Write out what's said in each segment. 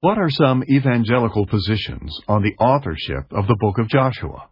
What are some evangelical positions on the authorship of the book of Joshua?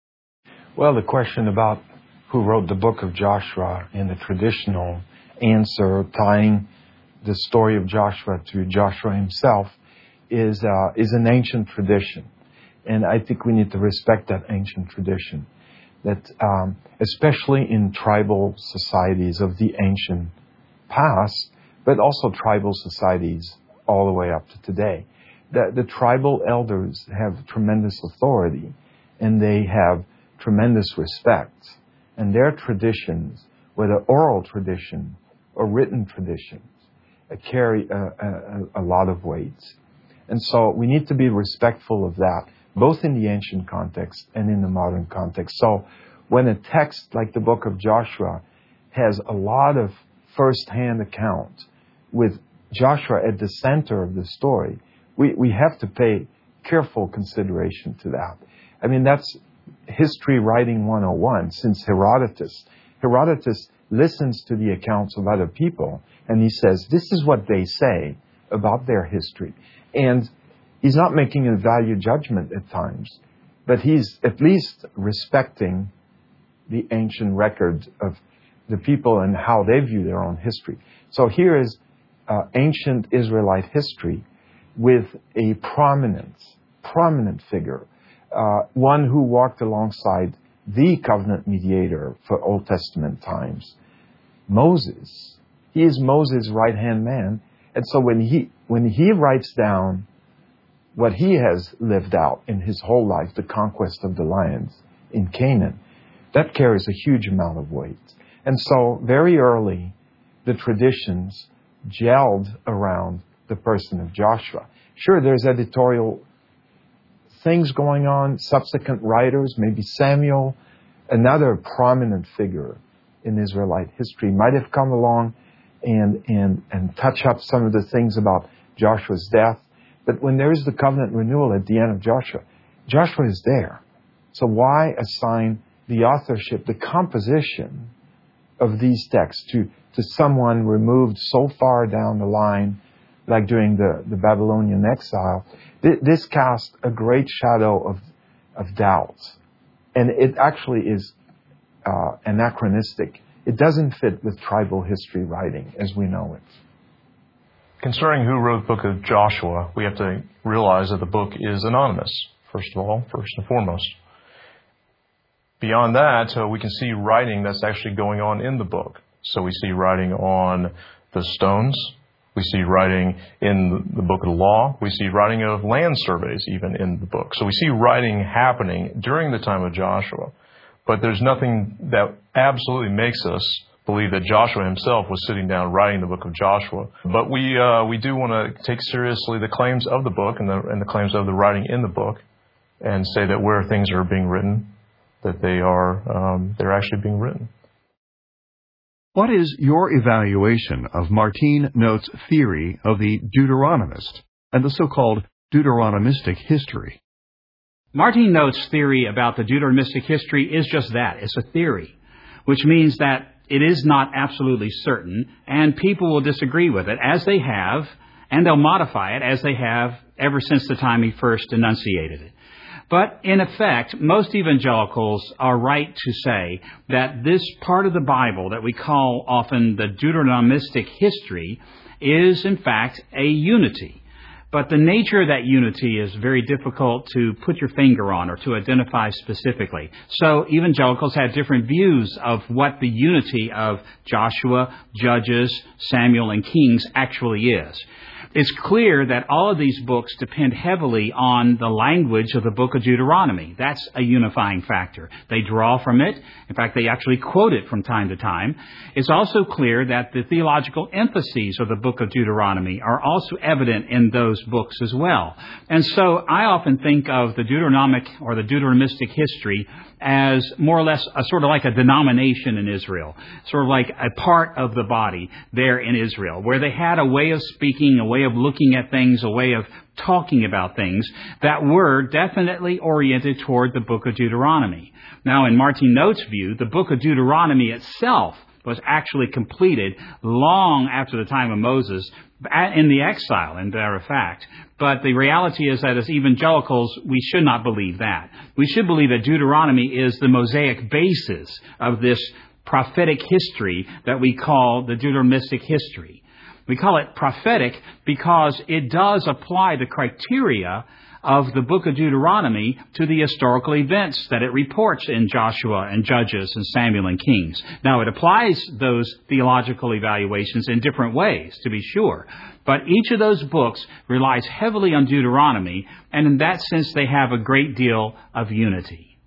Well, the question about who wrote the book of Joshua and the traditional answer tying the story of Joshua to Joshua himself is an ancient tradition. And I think we need to respect that ancient tradition. That especially in tribal societies of the ancient past, but also tribal societies all the way up to today. The tribal elders have tremendous authority and they have tremendous respect. And their traditions, whether oral tradition or written traditions, carry a lot of weight. And so we need to be respectful of that, both in the ancient context and in the modern context. So when a text like the book of Joshua has a lot of first-hand account with Joshua at the center of the story, we have to pay careful consideration to that. I mean, that's history writing 101 since Herodotus. Herodotus listens to the accounts of other people and he says, this is what they say about their history. And he's not making a value judgment at times, but he's at least respecting the ancient record of the people and how they view their own history. So here is ancient Israelite history with a prominent figure, one who walked alongside the covenant mediator for Old Testament times, Moses. He is Moses' right-hand man. And so when he writes down what he has lived out in his whole life, the conquest of the lands in Canaan, that carries a huge amount of weight. And so very early, the traditions gelled around the person of Joshua. Sure, there's editorial things going on, subsequent writers, maybe Samuel, another prominent figure in Israelite history, might have come along and touch up some of the things about Joshua's death. But when there is the covenant renewal at the end of Joshua, Joshua is there. So why assign the authorship, the composition of these texts to someone removed so far down the line, like during the Babylonian exile? This casts a great shadow of doubt. And it actually is anachronistic. It doesn't fit with tribal history writing as we know it. Concerning who wrote the book of Joshua, we have to realize that the book is anonymous, first and foremost. Beyond that, we can see writing that's actually going on in the book. So we see writing on the stones. We see writing in the book of the law. We see writing of land surveys even in the book. So we see writing happening during the time of Joshua. But there's nothing that absolutely makes us believe that Joshua himself was sitting down writing the book of Joshua. But we do want to take seriously the claims of the book and the claims of the writing in the book and say that where things are being written, that they're actually being written. What is your evaluation of Martine Note's theory of the Deuteronomist and the so-called Deuteronomistic history? Martine Note's theory about the Deuteronomistic history is just that. It's a theory, which means that it is not absolutely certain, and people will disagree with it, as they have, and they'll modify it as they have ever since the time he first enunciated it. But in effect, most evangelicals are right to say that this part of the Bible that we call often the Deuteronomistic history is in fact a unity. But the nature of that unity is very difficult to put your finger on or to identify specifically. So evangelicals have different views of what the unity of Joshua, Judges, Samuel, and Kings actually is. It's clear that all of these books depend heavily on the language of the book of Deuteronomy. That's a unifying factor. They draw from it. In fact, they actually quote it from time to time. It's also clear that the theological emphases of the book of Deuteronomy are also evident in those books as well. And so I often think of the Deuteronomic or the Deuteronomistic history as more or less a sort of like a denomination in Israel, sort of like a part of the body there in Israel, where they had a way of speaking, a way of looking at things, a way of talking about things that were definitely oriented toward the book of Deuteronomy. Now, in Martine Note's view, the book of Deuteronomy itself was actually completed long after the time of Moses in the exile, in matter of fact. But the reality is that as evangelicals, we should not believe that. We should believe that Deuteronomy is the Mosaic basis of this prophetic history that we call the Deuteronomistic history. We call it prophetic because it does apply the criteria of the book of Deuteronomy to the historical events that it reports in Joshua and Judges and Samuel and Kings. Now, it applies those theological evaluations in different ways, to be sure. But each of those books relies heavily on Deuteronomy, and in that sense, they have a great deal of unity.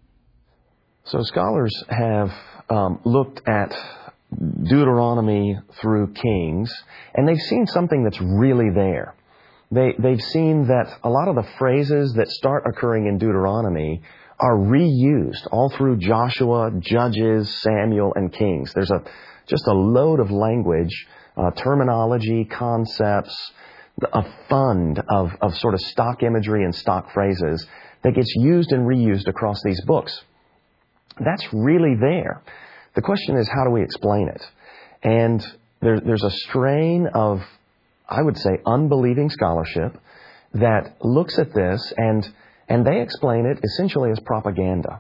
So scholars have looked at Deuteronomy through Kings, and they've seen something that's really there. They've seen that a lot of the phrases that start occurring in Deuteronomy are reused all through Joshua, Judges, Samuel, and Kings. There's just a load of language, terminology, concepts, a fund of sort of stock imagery and stock phrases that gets used and reused across these books. That's really there. The question is, how do we explain it? And there's a strain of, I would say, unbelieving scholarship that looks at this and they explain it essentially as propaganda.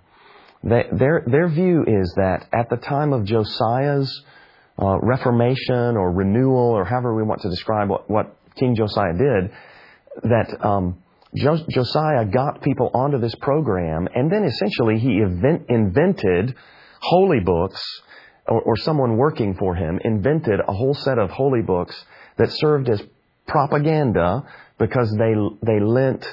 Their view is that at the time of Josiah's reformation or renewal, or however we want to describe what King Josiah did, that Josiah got people onto this program, and then essentially he invented holy books, or someone working for him invented a whole set of holy books that served as propaganda because they lent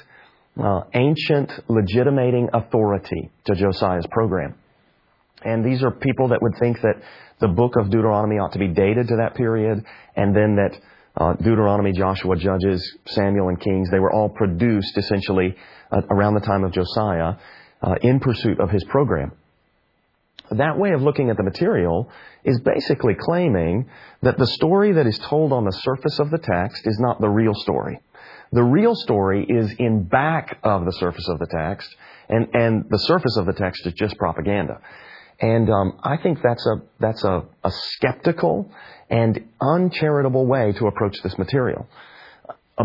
ancient legitimating authority to Josiah's program. And these are people that would think that the book of Deuteronomy ought to be dated to that period, and then that Deuteronomy, Joshua, Judges, Samuel, and Kings, they were all produced essentially around the time of Josiah in pursuit of his program. That way of looking at the material is basically claiming that the story that is told on the surface of the text is not the real story. The real story is in back of the surface of the text, and the surface of the text is just propaganda. And I think that's a skeptical and uncharitable way to approach this material. A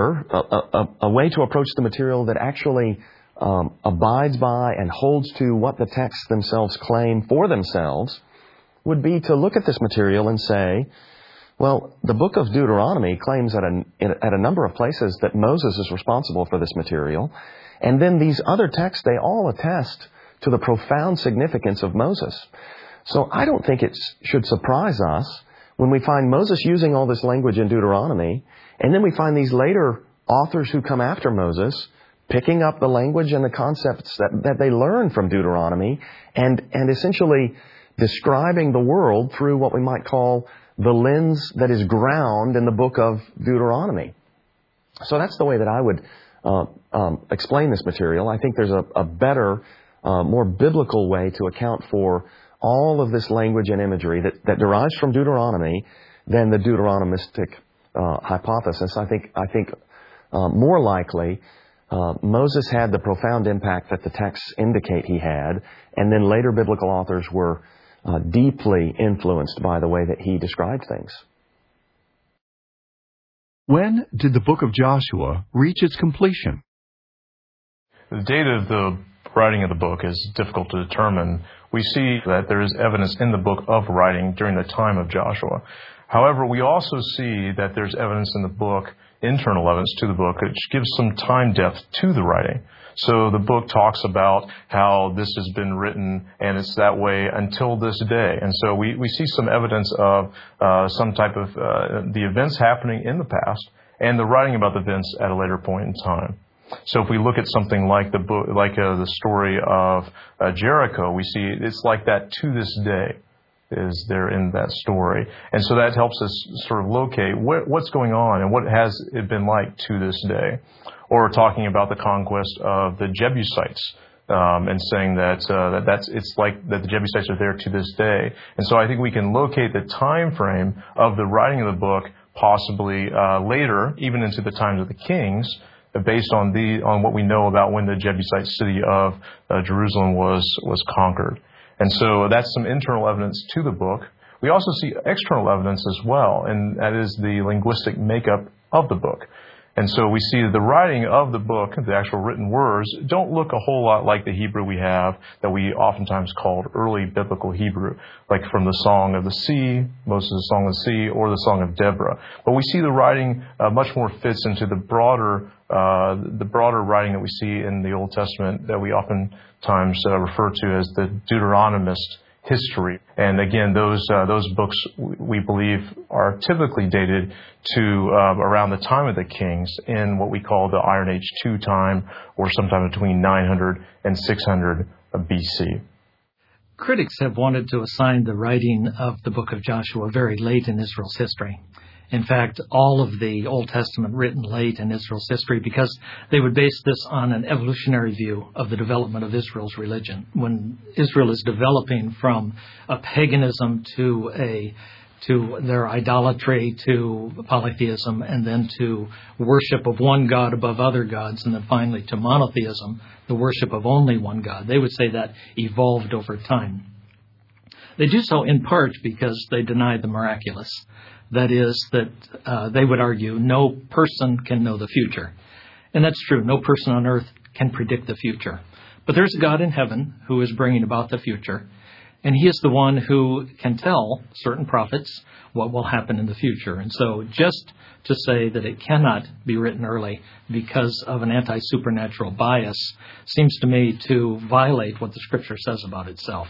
way to approach the material that actually abides by and holds to what the texts themselves claim for themselves would be to look at this material and say, well, the book of Deuteronomy claims at a number of places that Moses is responsible for this material, and then these other texts, they all attest to the profound significance of Moses. So I don't think it should surprise us when we find Moses using all this language in Deuteronomy, and then we find these later authors who come after Moses picking up the language and the concepts that they learn from Deuteronomy and essentially describing the world through what we might call the lens that is ground in the book of Deuteronomy. So that's the way that I would explain this material. I think there's a better, more biblical way to account for all of this language and imagery that derives from Deuteronomy than the Deuteronomistic hypothesis. I think more likely Moses had the profound impact that the texts indicate he had, and then later biblical authors were deeply influenced by the way that he described things. When did the book of Joshua reach its completion? The date of the writing of the book is difficult to determine. We see that there is evidence in the book of writing during the time of Joshua. However, we also see that there's evidence in the book, internal evidence to the book, which gives some time depth to the writing. So the book talks about how this has been written and it's that way until this day. And so we see some evidence of some type of the events happening in the past and the writing about the events at a later point in time. So if we look at something like the book, like the story of Jericho, we see it's like that to this day. Is there in that story. And so that helps us sort of locate what's going on and what has it been like to this day. Or talking about the conquest of the Jebusites and saying that it's like that the Jebusites are there to this day. And so I think we can locate the time frame of the writing of the book possibly later, even into the times of the kings, based on what we know about when the Jebusite city of Jerusalem was conquered. And so that's some internal evidence to the book. We also see external evidence as well, and that is the linguistic makeup of the book. And so we see that the writing of the book, the actual written words, don't look a whole lot like the Hebrew we have that we oftentimes called early biblical Hebrew, like from the Song of the Sea, Moses' Song of the Sea, or the Song of Deborah. But we see the writing much more fits into the broader writing that we see in the Old Testament that we oftentimes refer to as the Deuteronomist history. And again, those books we believe are typically dated to around the time of the kings in what we call the Iron Age II time, or sometime between 900 and 600 BC. Critics have wanted to assign the writing of the book of Joshua very late in Israel's history. In fact, all of the Old Testament written late in Israel's history, because they would base this on an evolutionary view of the development of Israel's religion. When Israel is developing from a paganism to their idolatry, to polytheism, and then to worship of one God above other gods, and then finally to monotheism, the worship of only one God. They would say that evolved over time. They do so in part because they deny the miraculous. That is, that they would argue no person can know the future. And that's true. No person on earth can predict the future. But there's a God in heaven who is bringing about the future. And he is the one who can tell certain prophets what will happen in the future. And so just to say that it cannot be written early because of an anti-supernatural bias seems to me to violate what the Scripture says about itself.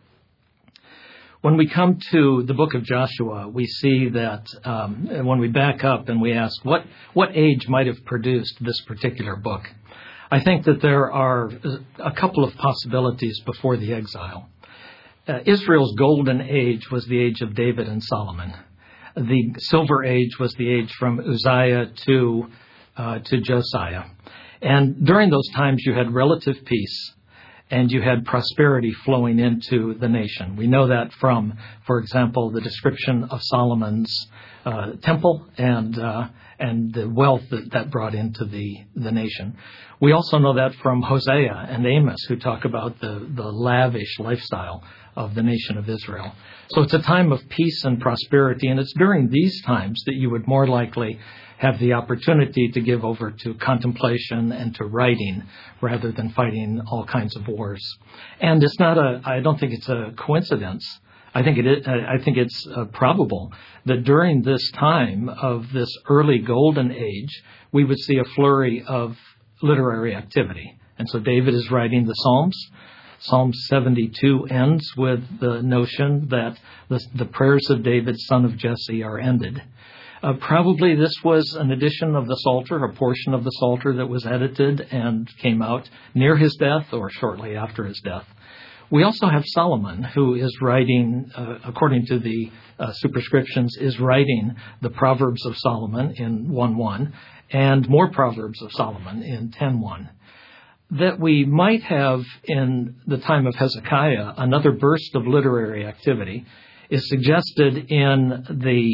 When we come to the book of Joshua, we see that when we back up and we ask what age might have produced this particular book, I think that there are a couple of possibilities before the exile. Israel's golden age was the age of David and Solomon. The silver age was the age from Uzziah to Josiah. And during those times you had relative peace, and you had prosperity flowing into the nation. We know that from, for example, the description of Solomon's temple and the wealth that brought into the nation. We also know that from Hosea and Amos, who talk about the lavish lifestyle of the nation of Israel. So it's a time of peace and prosperity, and it's during these times that you would more likely have the opportunity to give over to contemplation and to writing rather than fighting all kinds of wars. And I don't think it's a coincidence. I think it's probable that during this time of this early golden age, we would see a flurry of literary activity. And so David is writing the Psalms. Psalm 72 ends with the notion that the prayers of David, son of Jesse, are ended. Probably this was an edition of the Psalter, a portion of the Psalter that was edited and came out near his death or shortly after his death. We also have Solomon, who is writing, according to the superscriptions, is writing the Proverbs of Solomon in 1:1 and more Proverbs of Solomon in 10:1. That we might have in the time of Hezekiah another burst of literary activity is suggested in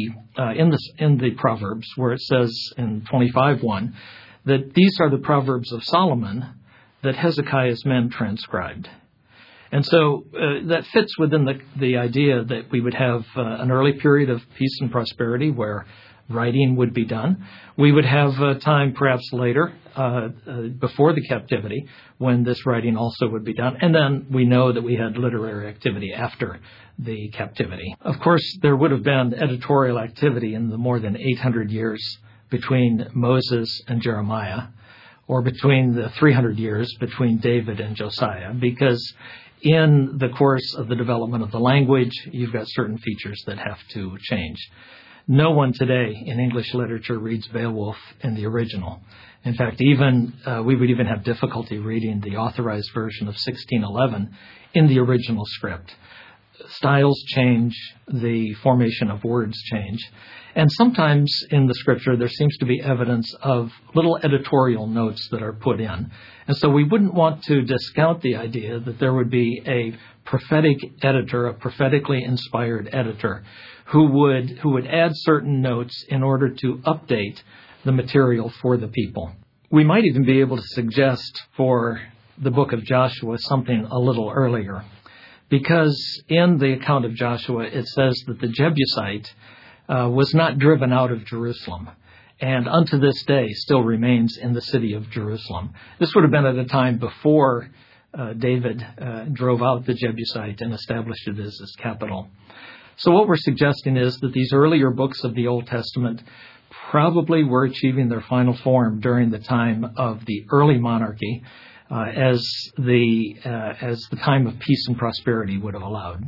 the Proverbs, where it says in 25:1 that these are the Proverbs of Solomon that Hezekiah's men transcribed. And so that fits within the idea that we would have an early period of peace and prosperity where writing would be done. We would have a time perhaps later, before the captivity, when this writing also would be done. And then we know that we had literary activity after the captivity. Of course, there would have been editorial activity in the more than 800 years between Moses and Jeremiah, or between the 300 years between David and Josiah, because in the course of the development of the language, you've got certain features that have to change. No one today in English literature reads Beowulf in the original. In fact, we would even have difficulty reading the authorized version of 1611 in the original script. Styles change, the formation of words change, and sometimes in the Scripture there seems to be evidence of little editorial notes that are put in. And so we wouldn't want to discount the idea that there would be a prophetic editor, a prophetically inspired editor, who would add certain notes in order to update the material for the people. We might even be able to suggest for the book of Joshua something a little earlier, because in the account of Joshua it says that the Jebusite was not driven out of Jerusalem. and unto this day still remains in the city of Jerusalem. This would have been at a time before David drove out the Jebusite and established it as his capital. So what we're suggesting is that these earlier books of the Old Testament probably were achieving their final form during the time of the early monarchy, as the time of peace and prosperity would have allowed.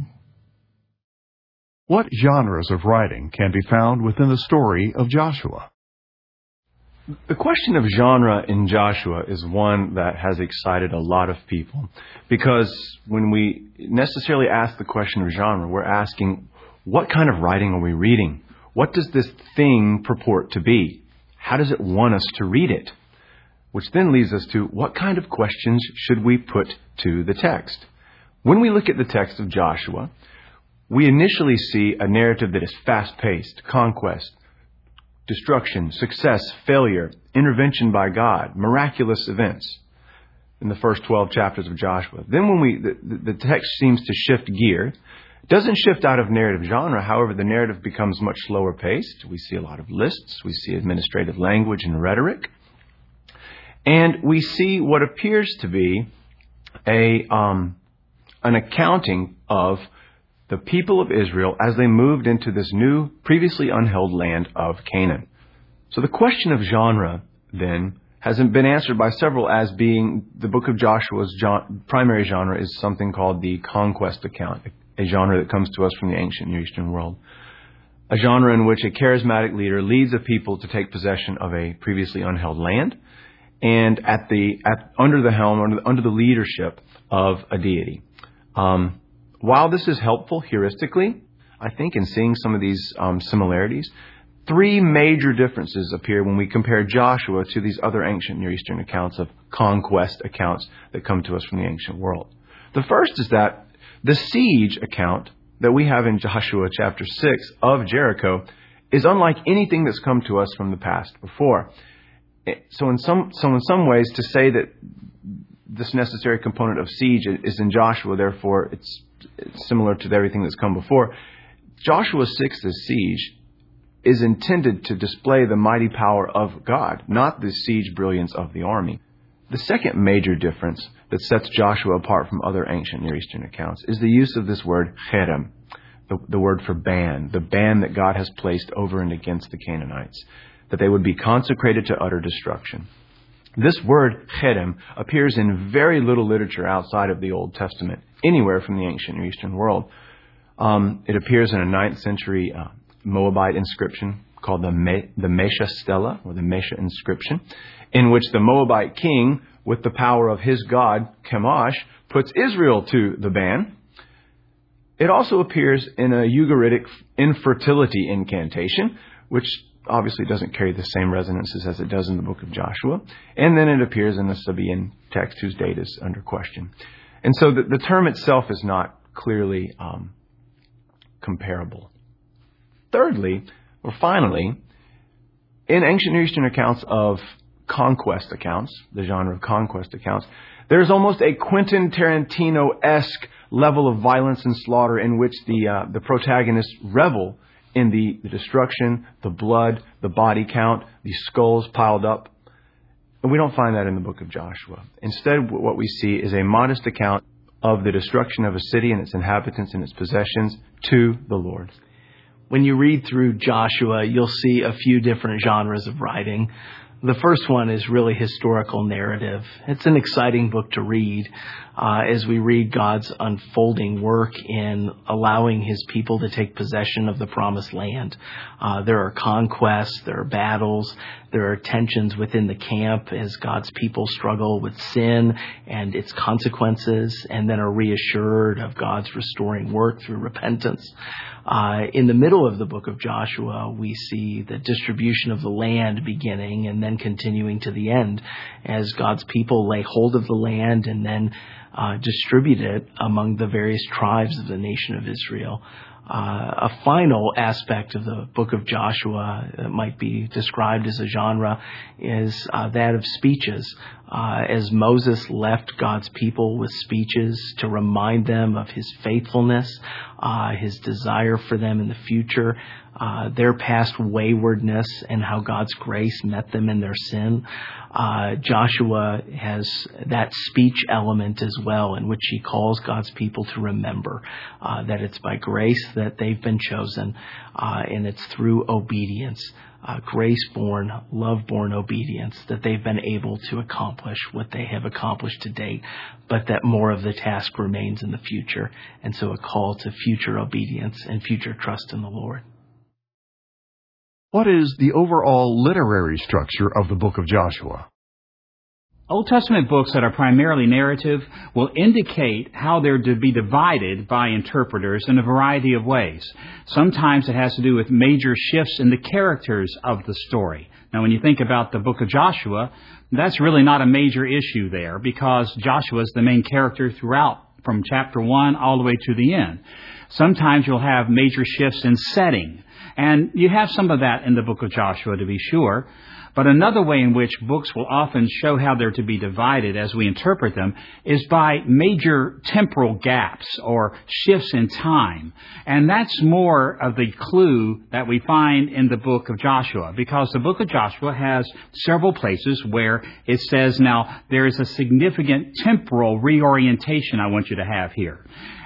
What genres of writing can be found within the story of Joshua? The question of genre in Joshua is one that has excited a lot of people, because when we necessarily ask the question of genre, we're asking, what kind of writing are we reading? What does this thing purport to be? How does it want us to read it? Which then leads us to, what kind of questions should we put to the text? When we look at the text of Joshua, we initially see a narrative that is fast-paced: conquest, destruction, success, failure, intervention by God, miraculous events in the first 12 chapters of Joshua. Then when the text seems to shift gear. It doesn't shift out of narrative genre. However, the narrative becomes much slower paced. We see a lot of lists. We see administrative language and rhetoric. And we see what appears to be an accounting of the people of Israel as they moved into this new, previously unheld land of Canaan. So the question of genre, then, hasn't been answered by several as being the book of Joshua's primary genre is something called the conquest account, a genre that comes to us from the ancient Near Eastern world. A genre in which a charismatic leader leads a people to take possession of a previously unheld land, and under the helm, under the leadership of a deity. While this is helpful heuristically, I think, in seeing some of these similarities, three major differences appear when we compare Joshua to these other ancient Near Eastern accounts of conquest accounts that come to us from the ancient world. The first is that the siege account that we have in Joshua chapter 6 of Jericho is unlike anything that's come to us from the past before. So in some ways, to say that this necessary component of siege is in Joshua, therefore it's similar to everything that's come before. Joshua 6's siege is intended to display the mighty power of God, not the siege brilliance of the army. The second major difference that sets Joshua apart from other ancient Near Eastern accounts is the use of this word cherem, the word for ban, the ban that God has placed over and against the Canaanites, that they would be consecrated to utter destruction. This word cherem appears in very little literature outside of the Old Testament, anywhere from the ancient Near Eastern world. It appears in a 9th century Moabite inscription called the Mesha Stela, or the Mesha inscription, in which the Moabite king, with the power of his god Chemosh, puts Israel to the ban. It also appears in a Ugaritic infertility incantation, which obviously doesn't carry the same resonances as it does in the book of Joshua. And then it appears in the Sabaean text, whose date is under question. And so the term itself is not clearly comparable. Thirdly, or finally, in ancient Near Eastern accounts of conquest accounts, the genre of conquest accounts, there's almost a Quentin Tarantino-esque level of violence and slaughter in which the protagonists revel in the destruction, the blood, the body count, the skulls piled up. And we don't find that in the book of Joshua. Instead, what we see is a modest account of the destruction of a city and its inhabitants and its possessions to the Lord. When you read through Joshua, you'll see a few different genres of writing. The first one is really historical narrative. It's an exciting book to read as we read God's unfolding work in allowing His people to take possession of the promised land. There are conquests, there are battles, there are tensions within the camp as God's people struggle with sin and its consequences, and then are reassured of God's restoring work through repentance. In the middle of the book of Joshua, we see the distribution of the land beginning and then continuing to the end as God's people lay hold of the land and then distribute it among the various tribes of the nation of Israel. A final aspect of the book of Joshua that might be described as a genre is that of speeches. As Moses left God's people with speeches to remind them of His faithfulness, His desire for them in the future, their past waywardness and how God's grace met them in their sin. Joshua has that speech element as well, in which he calls God's people to remember that it's by grace that they've been chosen, and it's through obedience, grace-born, love-born obedience, that they've been able to accomplish what they have accomplished to date, but that more of the task remains in the future, and so a call to future obedience and future trust in the Lord. What is the overall literary structure of the book of Joshua? Old Testament books that are primarily narrative will indicate how they're to be divided by interpreters in a variety of ways. Sometimes it has to do with major shifts in the characters of the story. Now, when you think about the book of Joshua, that's really not a major issue there, because Joshua is the main character throughout, from chapter 1 all the way to the end. Sometimes you'll have major shifts in setting, and you have some of that in the book of Joshua, to be sure. But another way in which books will often show how they're to be divided as we interpret them is by major temporal gaps or shifts in time. And that's more of the clue that we find in the book of Joshua, because the book of Joshua has several places where it says, now, there is a significant temporal reorientation I want you to have here.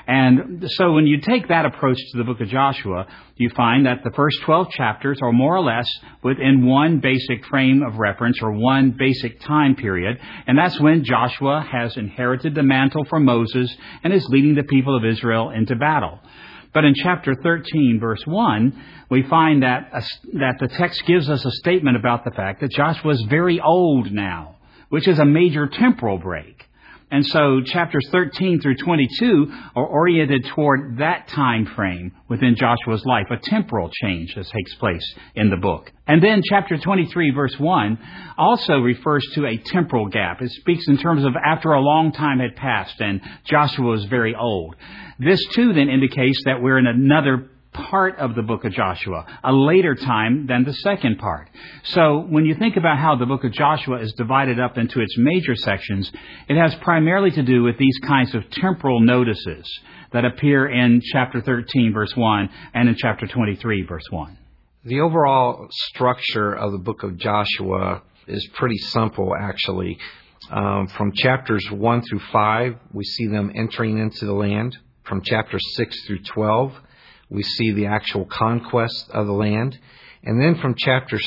And so when you take that approach to the book of Joshua, you find that the first 12 chapters are more or less within one basic frame of reference, or one basic time period, and that's when Joshua has inherited the mantle from Moses and is leading the people of Israel into battle. But in chapter 13, verse 1, we find that the text gives us a statement about the fact that Joshua is very old now, which is a major temporal break. And so chapters 13 through 22 are oriented toward that time frame within Joshua's life, a temporal change that takes place in the book. And then chapter 23, verse 1, also refers to a temporal gap. It speaks in terms of after a long time had passed and Joshua was very old. This too then indicates that we're in another part of the book of Joshua, a later time than the second part. So when you think about how the book of Joshua is divided up into its major sections, it has primarily to do with these kinds of temporal notices that appear in chapter 13, verse 1, and in chapter 23, verse 1. The overall structure of the book of Joshua is pretty simple, actually. From chapters 1 through 5, we see them entering into the land. From chapters 6 through 12, we see the actual conquest of the land. And then from chapters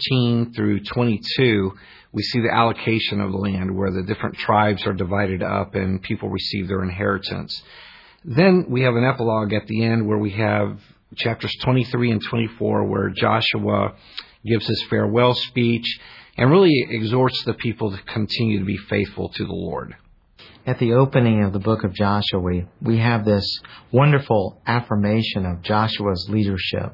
13 through 22, we see the allocation of the land, where the different tribes are divided up and people receive their inheritance. Then we have an epilogue at the end where we have chapters 23 and 24, where Joshua gives his farewell speech and really exhorts the people to continue to be faithful to the Lord. At the opening of the book of Joshua, we have this wonderful affirmation of Joshua's leadership.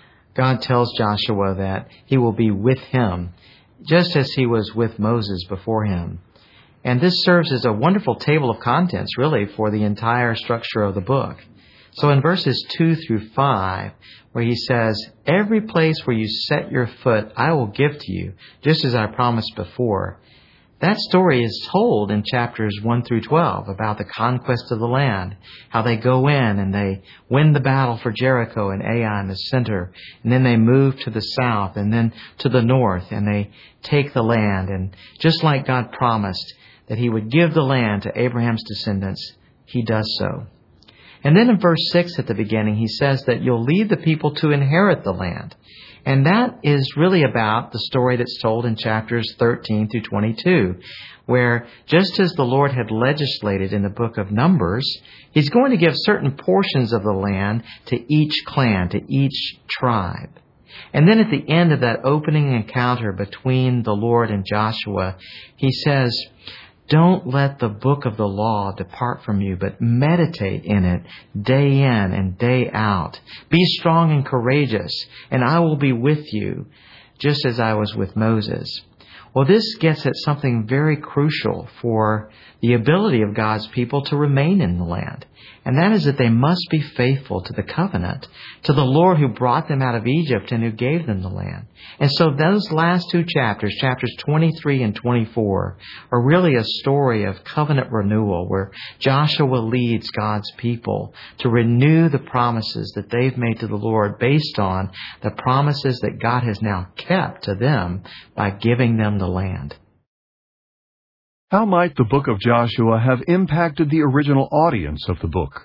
God tells Joshua that he will be with him, just as he was with Moses before him. And this serves as a wonderful table of contents, really, for the entire structure of the book. So in verses 2 through 5, where he says, "Every place where you set your foot, I will give to you, just as I promised before." That story is told in chapters 1 through 12 about the conquest of the land, how they go in and they win the battle for Jericho and Ai in the center, and then they move to the south and then to the north, and they take the land. And just like God promised that he would give the land to Abraham's descendants, he does so. And then in verse 6 at the beginning, he says that you'll lead the people to inherit the land. And that is really about the story that's told in chapters 13 through 22, where just as the Lord had legislated in the book of Numbers, he's going to give certain portions of the land to each clan, to each tribe. And then at the end of that opening encounter between the Lord and Joshua, he says, "Don't let the book of the law depart from you, but meditate in it day in and day out. Be strong and courageous, and I will be with you, just as I was with Moses." Well, this gets at something very crucial for the ability of God's people to remain in the land. And that is that they must be faithful to the covenant, to the Lord who brought them out of Egypt and who gave them the land. And so those last two chapters, chapters 23 and 24, are really a story of covenant renewal where Joshua leads God's people to renew the promises that they've made to the Lord based on the promises that God has now kept to them by giving them the land. How might the book of Joshua have impacted the original audience of the book?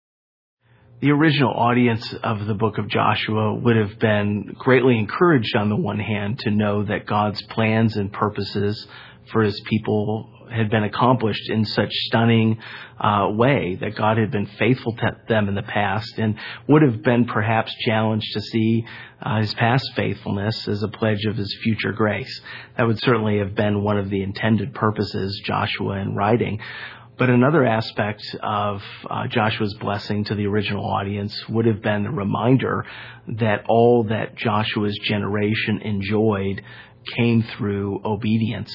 The original audience of the book of Joshua would have been greatly encouraged on the one hand to know that God's plans and purposes for His people had been accomplished in such stunning way, that God had been faithful to them in the past, and would have been perhaps challenged to see His past faithfulness as a pledge of His future grace. That would certainly have been one of the intended purposes Joshua in writing. But another aspect of Joshua's blessing to the original audience would have been the reminder that all that Joshua's generation enjoyed came through obedience,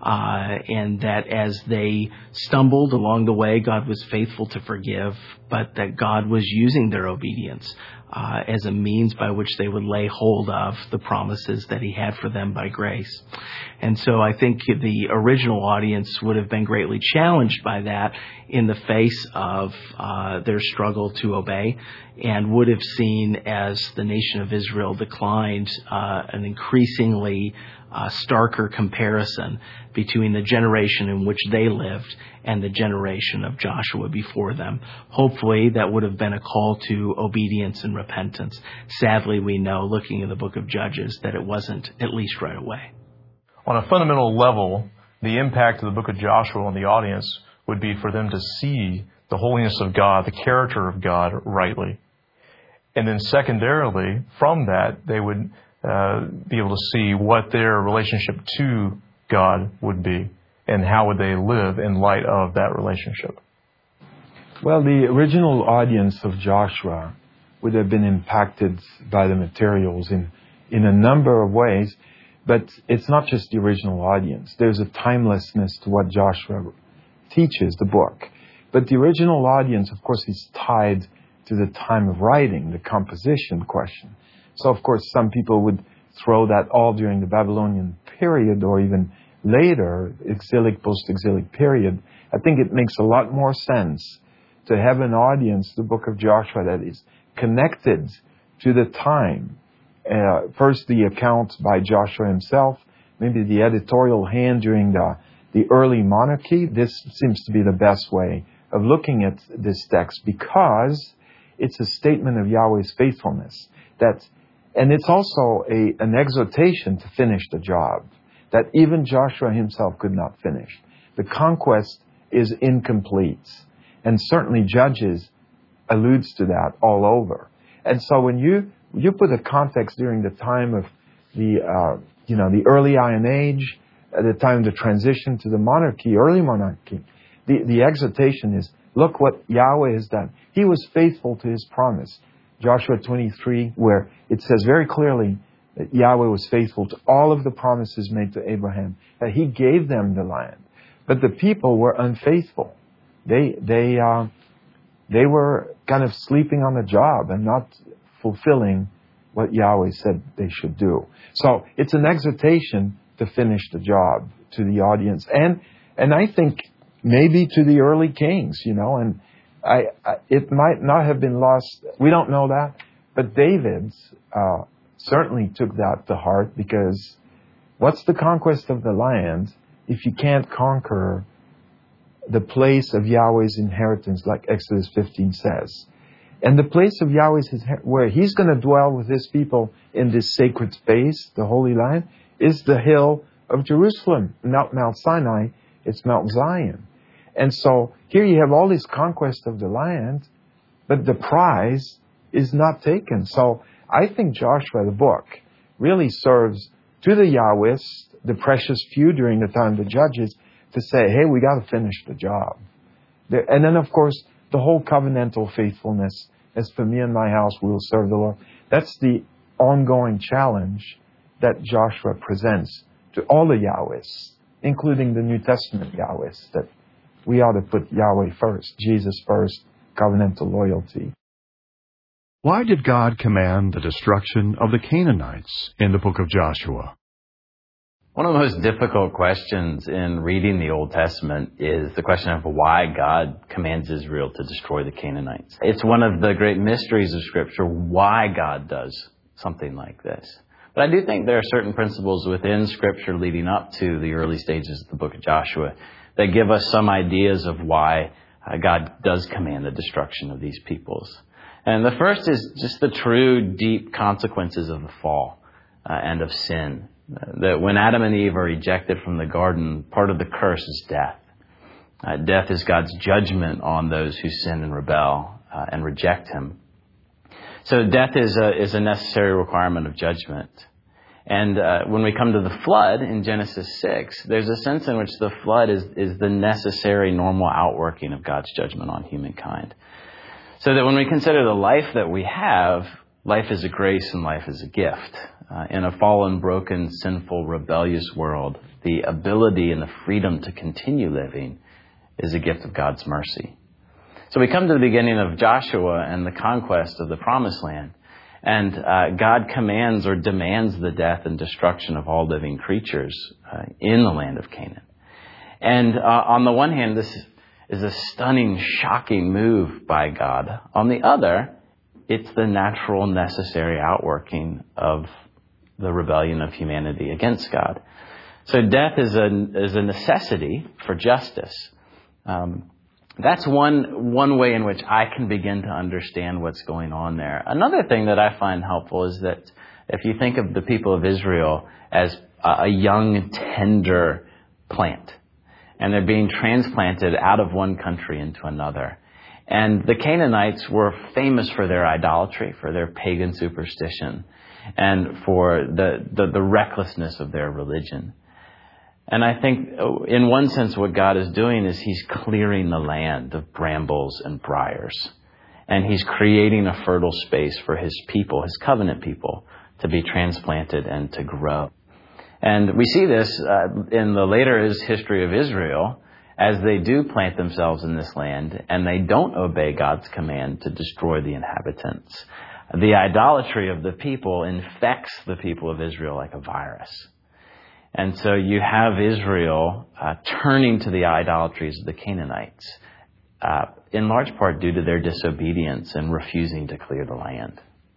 and that as they stumbled along the way, God was faithful to forgive, but that God was using their obedience as a means by which they would lay hold of the promises that He had for them by grace. And so I think the original audience would have been greatly challenged by that in the face of their struggle to obey, and would have seen, as the nation of Israel declined, an increasingly starker comparison between the generation in which they lived and the generation of Joshua before them. Hopefully, that would have been a call to obedience and repentance. Sadly, we know, looking at the book of Judges, that it wasn't, at least right away. On a fundamental level, the impact of the book of Joshua on the audience would be for them to see the holiness of God, the character of God rightly. And then secondarily, from that, they would be able to see what their relationship to God would be and how would they live in light of that relationship. Well, the original audience of Joshua would have been impacted by the materials in a number of ways, but it's not just the original audience. There's a timelessness to what Joshua teaches, the book. But the original audience, of course, is tied to the time of writing, the composition question. So, of course, some people would throw that all during the Babylonian period or even later, exilic, post-exilic period. I think it makes a lot more sense to have an audience, the book of Joshua, that is connected to the time. First, the account by Joshua himself, maybe the editorial hand during the early monarchy. This seems to be the best way of looking at this text because it's a statement of Yahweh's faithfulness. And it's also an exhortation to finish the job that even Joshua himself could not finish. The conquest is incomplete. And certainly Judges alludes to that all over. And so when you put a context during the time of the early Iron Age, at the time of the transition to the monarchy, early monarchy, the exhortation is, look what Yahweh has done. He was faithful to His promise. Joshua 23, where it says very clearly that Yahweh was faithful to all of the promises made to Abraham, that He gave them the land. But the people were unfaithful. They were kind of sleeping on the job and not fulfilling what Yahweh said they should do. So it's an exhortation to finish the job to the audience. And I think maybe to the early kings, and it might not have been lost. We don't know that. But David certainly took that to heart, because what's the conquest of the land if you can't conquer the place of Yahweh's inheritance, like Exodus 15 says? And the place of Yahweh's, where He's going to dwell with His people in this sacred space, the Holy Land, is the hill of Jerusalem, not Mount Sinai, it's Mount Zion. And so here you have all this conquest of the land, but the prize is not taken. So I think Joshua, the book, really serves to the Yahwists, the precious few during the time of the Judges, to say, hey, we got to finish the job. And then, of course, the whole covenantal faithfulness, as for me and my house, we will serve the Lord. That's the ongoing challenge that Joshua presents to all the Yahwists, including the New Testament Yahwists, that we ought to put Yahweh first, Jesus first, covenantal loyalty. Why did God command the destruction of the Canaanites in the book of Joshua? One of the most difficult questions in reading the Old Testament is the question of why God commands Israel to destroy the Canaanites. It's one of the great mysteries of Scripture why God does something like this. But I do think there are certain principles within Scripture leading up to the early stages of the book of Joshua that give us some ideas of why God does command the destruction of these peoples. And the first is just the true, deep consequences of the fall and of sin. That when Adam and Eve are ejected from the garden, part of the curse is death. Death is God's judgment on those who sin and rebel and reject Him. So death is a necessary requirement of judgment. And when we come to the flood in Genesis 6, there's a sense in which the flood is the necessary normal outworking of God's judgment on humankind. So that when we consider the life that we have, life is a grace and life is a gift. In a fallen, broken, sinful, rebellious world, the ability and the freedom to continue living is a gift of God's mercy. So we come to the beginning of Joshua and the conquest of the Promised Land. And God commands or demands the death and destruction of all living creatures in the land of Canaan. And on the one hand, this is a stunning, shocking move by God. On the other, it's the natural, necessary outworking of the rebellion of humanity against God. So death is a necessity for justice. That's one way in which I can begin to understand what's going on there. Another thing that I find helpful is that if you think of the people of Israel as a young, tender plant, and they're being transplanted out of one country into another. And the Canaanites were famous for their idolatry, for their pagan superstition, and for the recklessness of their religion. And I think in one sense what God is doing is He's clearing the land of brambles and briars. And He's creating a fertile space for His people, His covenant people, to be transplanted and to grow. And we see this in the later history of Israel as they do plant themselves in this land and they don't obey God's command to destroy the inhabitants. The idolatry of the people infects the people of Israel like a virus. And so you have Israel turning to the idolatries of the Canaanites, in large part due to their disobedience and refusing to clear the land.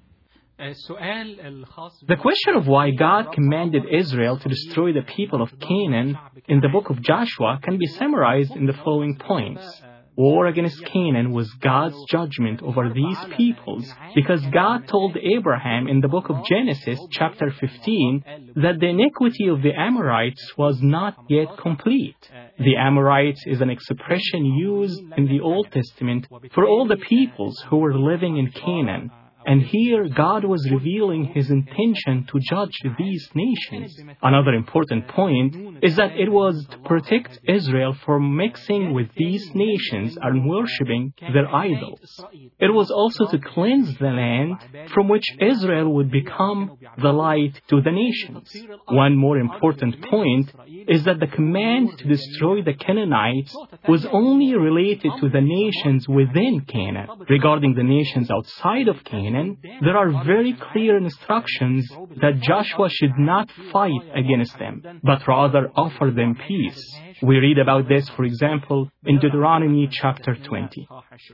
The question of why God commanded Israel to destroy the people of Canaan in the book of Joshua can be summarized in the following points. War against Canaan was God's judgment over these peoples because God told Abraham in the book of Genesis, chapter 15, that the iniquity of the Amorites was not yet complete. The Amorites is an expression used in the Old Testament for all the peoples who were living in Canaan. And here God was revealing His intention to judge these nations. Another important point is that it was to protect Israel from mixing with these nations and worshipping their idols. It was also to cleanse the land from which Israel would become the light to the nations. One more important point is that the command to destroy the Canaanites was only related to the nations within Canaan. Regarding the nations outside of Canaan, there are very clear instructions that Joshua should not fight against them, but rather offer them peace. We read about this, for example, in Deuteronomy chapter 20.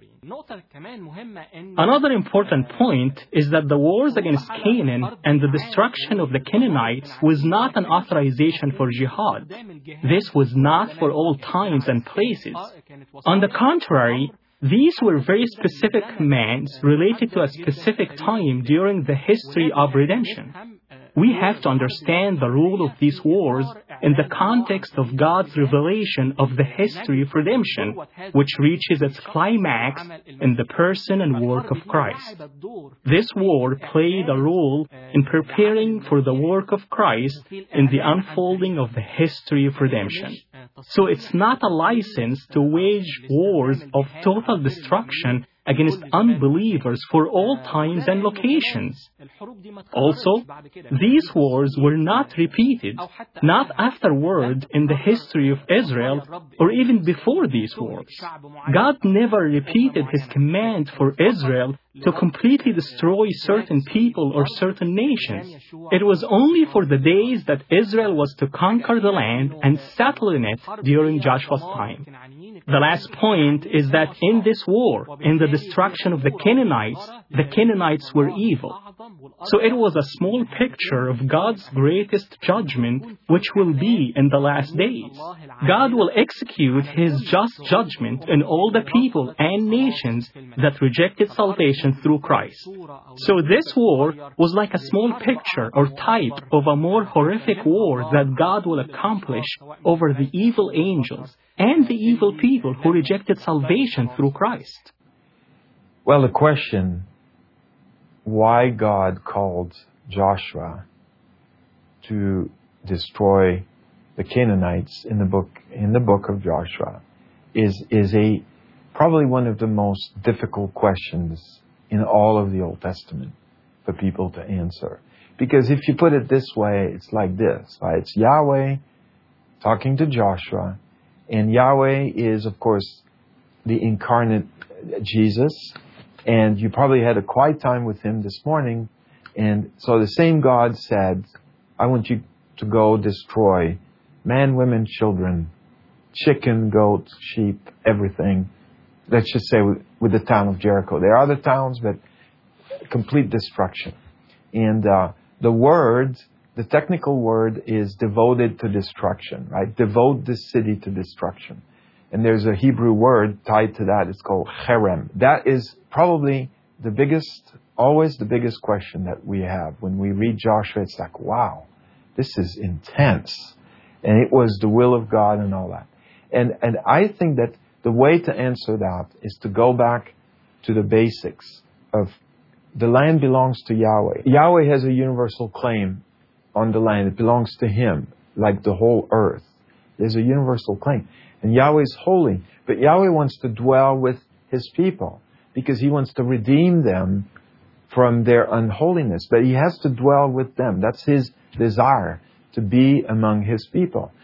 Another important point is that the wars against Canaan and the destruction of the Canaanites was not an authorization for jihad. This was not for all times and places. On the contrary, these were very specific commands related to a specific time during the history of redemption. We have to understand the role of these wars in the context of God's revelation of the history of redemption, which reaches its climax in the person and work of Christ. This war played a role in preparing for the work of Christ in the unfolding of the history of redemption. So it's not a license to wage wars of total destruction against unbelievers for all times and locations. Also, these wars were not repeated, not afterward in the history of Israel, or even before these wars. God never repeated His command for Israel to completely destroy certain people or certain nations. It was only for the days that Israel was to conquer the land and settle in it during Joshua's time. The last point is that in this war, in the destruction of the Canaanites were evil. So it was a small picture of God's greatest judgment, which will be in the last days. God will execute His just judgment on all the people and nations that rejected salvation through Christ. So this war was like a small picture or type of a more horrific war that God will accomplish over the evil angels and the evil people who rejected salvation through Christ. Well, the question, why God called Joshua to destroy the Canaanites in the book of Joshua is probably one of the most difficult questions in all of the Old Testament for people to answer. Because if you put it this way, it's like this, right? It's Yahweh talking to Joshua, and Yahweh is, of course, the incarnate Jesus, and you probably had a quiet time with Him this morning, and so the same God said, I want you to go destroy man, women, children, chicken, goat, sheep, everything. Let's just say with the town of Jericho. There are other towns, but complete destruction. And the technical word is devoted to destruction, right? Devote the city to destruction. And there's a Hebrew word tied to that. It's called cherem. That is probably always the biggest question that we have. When we read Joshua, it's like, wow, this is intense. And it was the will of God and all that. And I think that the way to answer that is to go back to the basics of the land belongs to Yahweh. Yahweh has a universal claim on the land. It belongs to Him, like the whole earth. There's a universal claim. And Yahweh is holy. But Yahweh wants to dwell with His people because He wants to redeem them from their unholiness. But He has to dwell with them. That's His desire, to be among His people.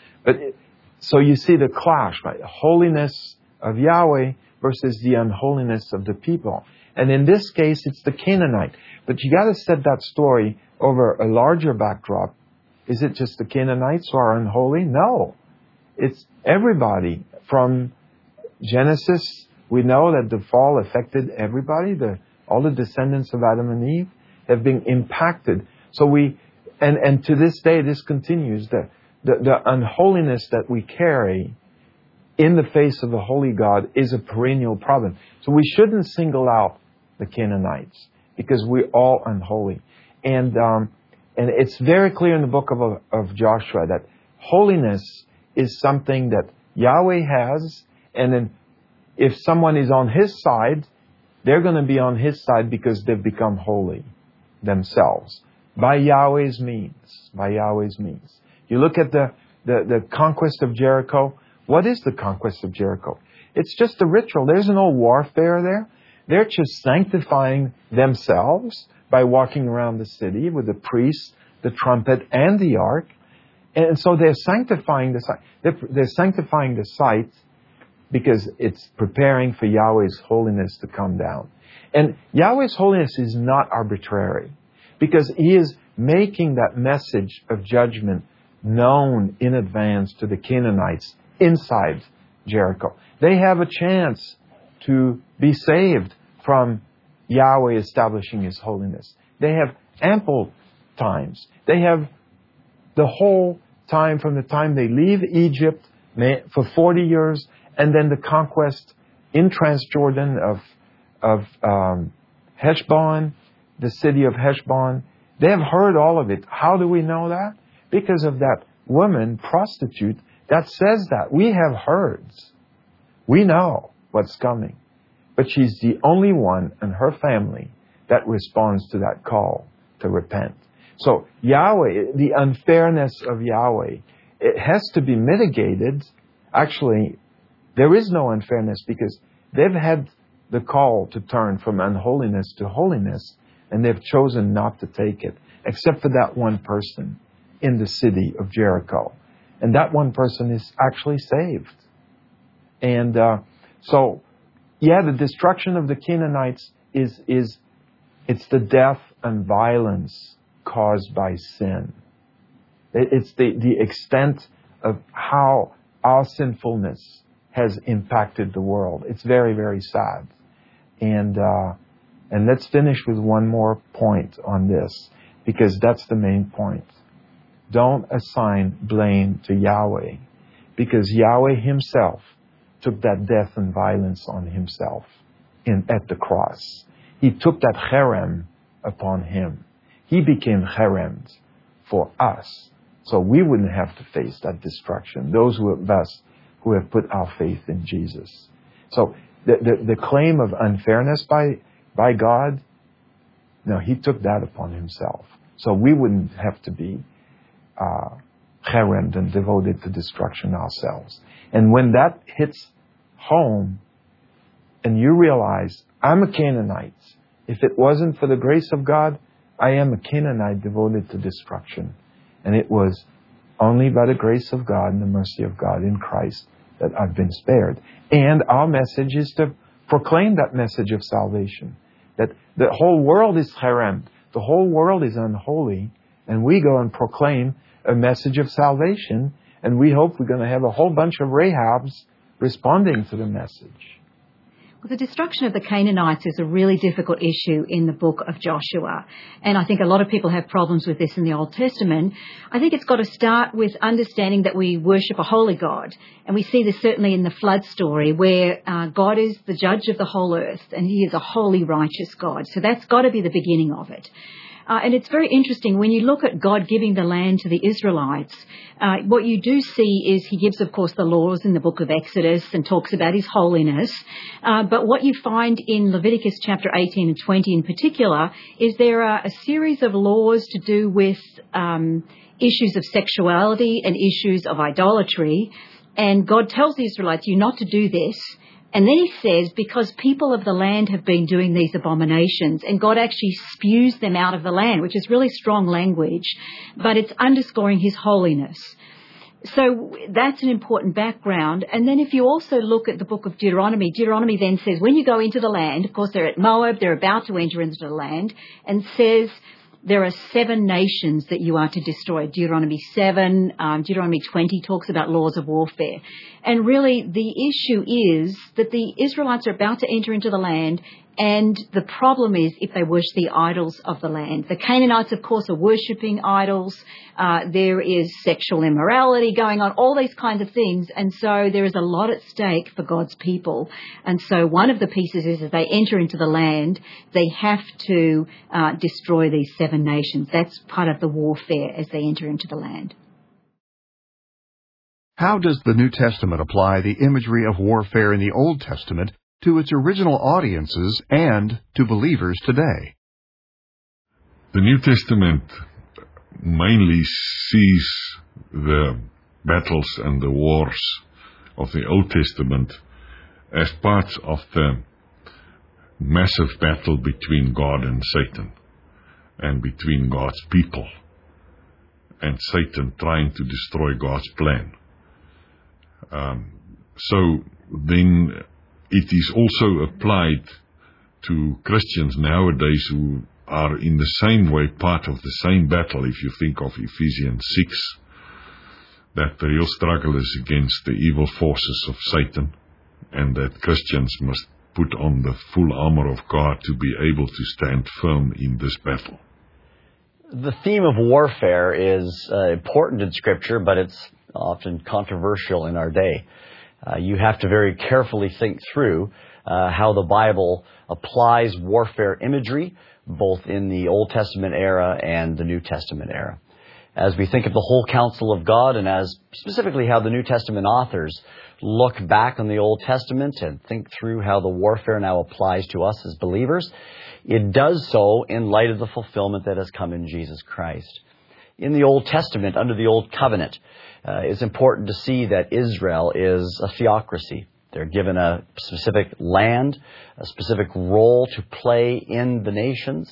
So you see the clash, right? The holiness of Yahweh versus the unholiness of the people. And in this case, it's the Canaanite. But you got to set that story over a larger backdrop. Is it just the Canaanites who are unholy? No. It's everybody. From Genesis, we know that the fall affected everybody. All the descendants of Adam and Eve have been impacted. So and to this day, this continues. The unholiness that we carry in the face of the holy God is a perennial problem. So we shouldn't single out the Canaanites because we're all unholy. And it's very clear in the book of Joshua that holiness is something that Yahweh has, and then if someone is on His side, they're going to be on His side because they've become holy themselves. By Yahweh's means. By Yahweh's means. You look at the conquest of Jericho. What is the conquest of Jericho? It's just a ritual. There's no warfare there. They're just sanctifying themselves by walking around the city with the priest, the trumpet, and the ark. And so they're sanctifying the site. They're sanctifying the site because it's preparing for Yahweh's holiness to come down. And Yahweh's holiness is not arbitrary because He is making that message of judgment known in advance to the Canaanites inside Jericho. They have a chance to be saved from Yahweh establishing His holiness. They have ample times. They have the whole time from the time they leave Egypt for 40 years and then the conquest in Transjordan of Heshbon, the city of Heshbon. They have heard all of it. How do we know that? Because of that woman, prostitute, that says that. We have herds. We know what's coming. But she's the only one in her family that responds to that call to repent. So Yahweh, the unfairness of Yahweh, it has to be mitigated. Actually, there is no unfairness because they've had the call to turn from unholiness to holiness. and they've chosen not to take it, except for that one person in the city of Jericho. And that one person is actually saved. And so, the destruction of the Canaanites it's the death and violence caused by sin. It's the extent of how our sinfulness has impacted the world. It's very, very sad. And let's finish with one more point on this, because that's the main point. Don't assign blame to Yahweh, because Yahweh Himself took that death and violence on Himself at the cross. He took that cherem upon Him. He became cheremed for us, so we wouldn't have to face that destruction, those of us who have put our faith in Jesus. So the claim of unfairness by God, no, He took that upon Himself. So we wouldn't have to be cheremed and devoted to destruction ourselves. And when that hits home, and you realize, I'm a Canaanite. If it wasn't for the grace of God, I am a Canaanite devoted to destruction. And it was only by the grace of God and the mercy of God in Christ that I've been spared. And our message is to proclaim that message of salvation. That the whole world is cheremed. The whole world is unholy. And we go and proclaim a message of salvation. And we hope we're going to have a whole bunch of Rahabs responding to the message. Well, the destruction of the Canaanites is a really difficult issue in the book of Joshua. And I think a lot of people have problems with this in the Old Testament. I think it's got to start with understanding that we worship a holy God. And we see this certainly in the flood story, where God is the judge of the whole earth, and He is a holy, righteous God. So that's got to be the beginning of it. And it's very interesting when you look at God giving the land to the Israelites. What you do see is He gives, of course, the laws in the book of Exodus and talks about His holiness. But what you find in Leviticus chapter 18 and 20 in particular is there are a series of laws to do with issues of sexuality and issues of idolatry. And God tells the Israelites, you're not to do this. And then He says, because people of the land have been doing these abominations, and God actually spews them out of the land, which is really strong language, but it's underscoring His holiness. So that's an important background. And then if you also look at the book of Deuteronomy, Deuteronomy then says, when you go into the land, of course they're at Moab, they're about to enter into the land, and says, there are 7 nations that you are to destroy. Deuteronomy 7, Deuteronomy 20 talks about laws of warfare. And really the issue is that the Israelites are about to enter into the land, and the problem is if they worship the idols of the land. The Canaanites, of course, are worshipping idols. There is sexual immorality going on, all these kinds of things. And so there is a lot at stake for God's people. And so one of the pieces is as they enter into the land, they have to destroy these 7 nations. That's part of the warfare as they enter into the land. How does the New Testament apply the imagery of warfare in the Old Testament to its original audiences and to believers today? The New Testament mainly sees the battles and the wars of the Old Testament as parts of the massive battle between God and Satan, and between God's people and Satan trying to destroy God's plan. So then it is also applied to Christians nowadays who are in the same way part of the same battle. If you think of Ephesians 6, that the real struggle is against the evil forces of Satan, and that Christians must put on the full armor of God to be able to stand firm in this battle. The theme of warfare is important in Scripture, but it's often controversial in our day. You have to very carefully think through how the Bible applies warfare imagery, both in the Old Testament era and the New Testament era. As we think of the whole counsel of God, and as specifically how the New Testament authors look back on the Old Testament and think through how the warfare now applies to us as believers, it does so in light of the fulfillment that has come in Jesus Christ. In the Old Testament, under the Old Covenant, it's important to see that Israel is a theocracy. They're given a specific land, a specific role to play in the nations,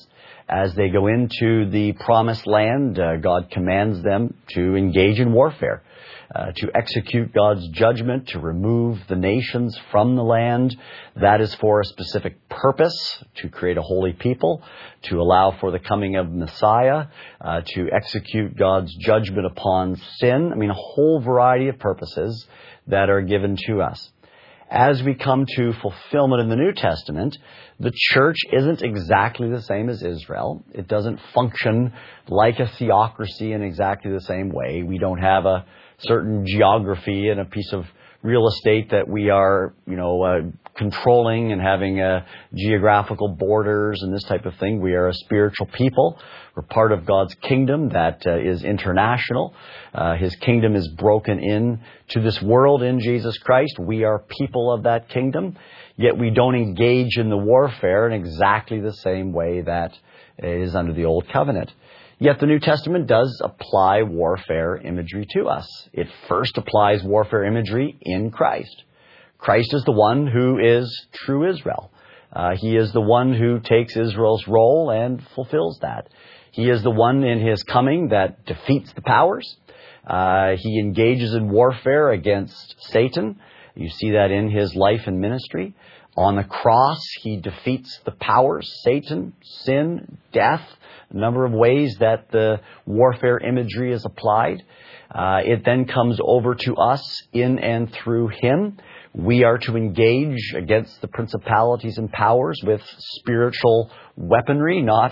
As they go into the promised land, God commands them to engage in warfare, to execute God's judgment, to remove the nations from the land. That is for a specific purpose, to create a holy people, to allow for the coming of Messiah, to execute God's judgment upon sin. I mean, a whole variety of purposes that are given to us. As we come to fulfillment in the New Testament, the church isn't exactly the same as Israel. It doesn't function like a theocracy in exactly the same way. We don't have a certain geography and a piece of real estate that we are, controlling and having geographical borders and this type of thing. We are a spiritual people. We're part of God's kingdom that is international. His kingdom is broken in to this world in Jesus Christ. We are people of that kingdom, yet we don't engage in the warfare in exactly the same way that is under the Old Covenant. Yet the New Testament does apply warfare imagery to us. It first applies warfare imagery in Christ. Christ is the one who is true Israel. He is the one who takes Israel's role and fulfills that. He is the one in His coming that defeats the powers. He engages in warfare against Satan. You see that in His life and ministry. On the cross, He defeats the powers, Satan, sin, death, a number of ways that the warfare imagery is applied. It then comes over to us in and through Him. We are to engage against the principalities and powers with spiritual weaponry, not,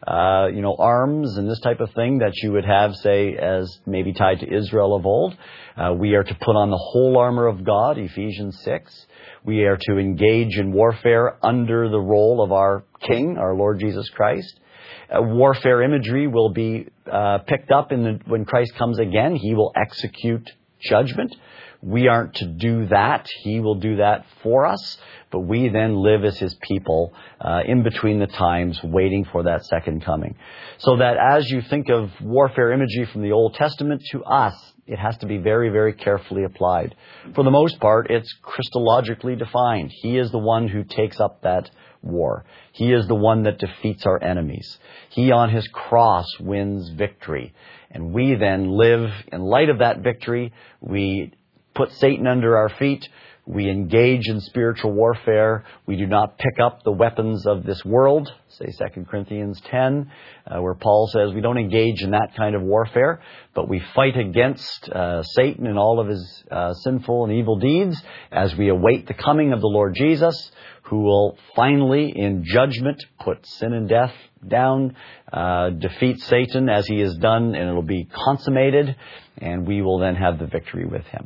arms and this type of thing that you would have, say, as maybe tied to Israel of old. We are to put on the whole armor of God, Ephesians 6. We are to engage in warfare under the role of our King, our Lord Jesus Christ. Warfare imagery will be picked up when Christ comes again. He will execute judgment. We aren't to do that. He will do that for us. But we then live as His people in between the times, waiting for that second coming. So that as you think of warfare imagery from the Old Testament to us, it has to be very, very carefully applied. For the most part, it's Christologically defined. He is the one who takes up that war. He is the one that defeats our enemies. He on His cross wins victory. And we then live in light of that victory. We put Satan under our feet. We engage in spiritual warfare. We do not pick up the weapons of this world, say 2 Corinthians 10, where Paul says we don't engage in that kind of warfare, but we fight against Satan and all of his sinful and evil deeds as we await the coming of the Lord Jesus, who will finally, in judgment, put sin and death down, defeat Satan as He has done, and it'll be consummated, and we will then have the victory with Him.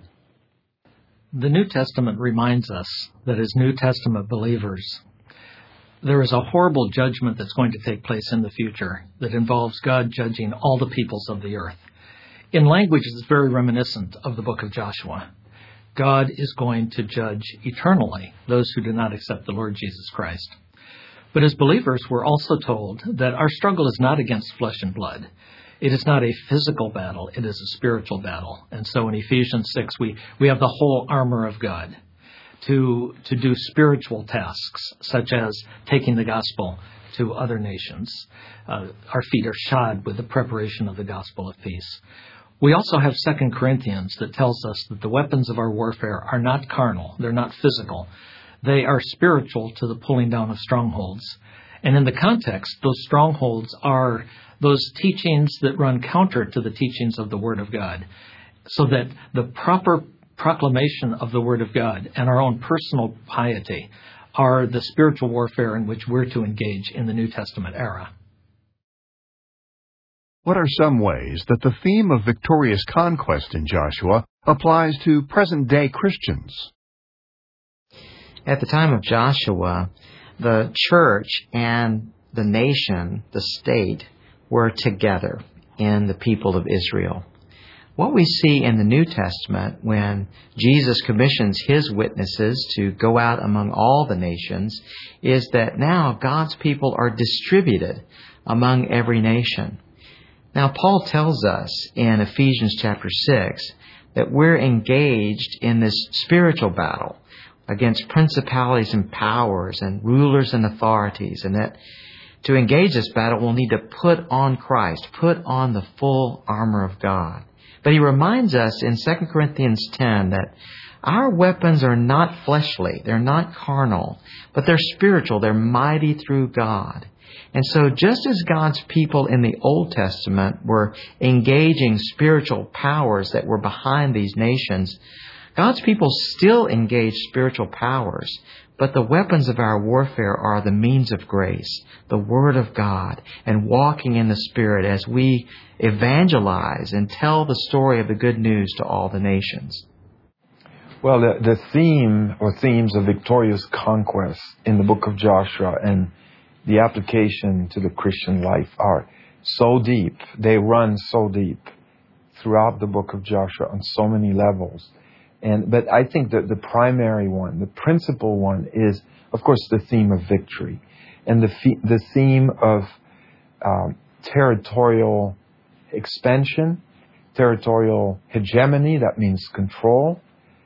The New Testament reminds us that as New Testament believers, there is a horrible judgment that's going to take place in the future that involves God judging all the peoples of the earth. In language, it's very reminiscent of the book of Joshua. God is going to judge eternally those who do not accept the Lord Jesus Christ. But as believers, we're also told that our struggle is not against flesh and blood. It is not a physical battle, it is a spiritual battle. And so in Ephesians 6, we have the whole armor of God to do spiritual tasks, such as taking the gospel to other nations. Our feet are shod with the preparation of the gospel of peace. We also have 2 Corinthians that tells us that the weapons of our warfare are not carnal, they're not physical. They are spiritual to the pulling down of strongholds. And in the context, those strongholds are those teachings that run counter to the teachings of the Word of God, so that the proper proclamation of the Word of God and our own personal piety are the spiritual warfare in which we're to engage in the New Testament era. What are some ways that the theme of victorious conquest in Joshua applies to present-day Christians? At the time of Joshua, the church and the nation, the state, were together in the people of Israel. What we see in the New Testament when Jesus commissions His witnesses to go out among all the nations is that now God's people are distributed among every nation. Now, Paul tells us in Ephesians chapter 6 that we're engaged in this spiritual battle against principalities and powers and rulers and authorities, and that To engage this battle, we'll need to put on Christ, put on the full armor of God. But he reminds us in 2 Corinthians 10 that our weapons are not fleshly, they're not carnal, but they're spiritual, they're mighty through God. And so just as God's people in the Old Testament were engaging spiritual powers that were behind these nations, God's people still engage spiritual powers, but the weapons of our warfare are the means of grace, the Word of God, and walking in the Spirit as we evangelize and tell the story of the good news to all the nations. Well, the theme or themes of victorious conquest in the book of Joshua and the application to the Christian life are so deep. They run so deep throughout the book of Joshua on so many levels. But I think that the primary one, the principal one is, of course, the theme of victory and the theme of territorial expansion, territorial hegemony, that means control,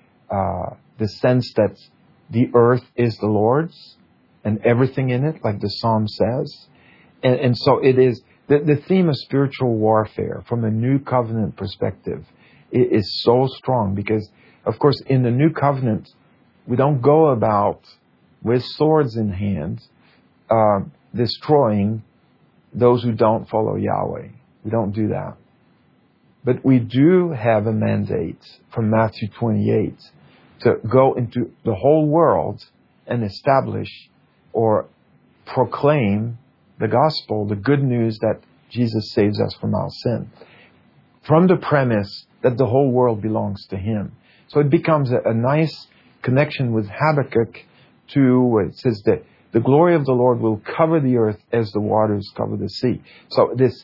the sense that the earth is the Lord's and everything in it, like the Psalm says. And so it is, the theme of spiritual warfare from a new covenant perspective is so strong because, of course, in the new covenant, we don't go about with swords in hand destroying those who don't follow Yahweh. We don't do that. But we do have a mandate from Matthew 28 to go into the whole world and establish or proclaim the gospel, the good news that Jesus saves us from our sin, from the premise that the whole world belongs to Him. So it becomes a nice connection with Habakkuk 2, where it says that the glory of the Lord will cover the earth as the waters cover the sea. So this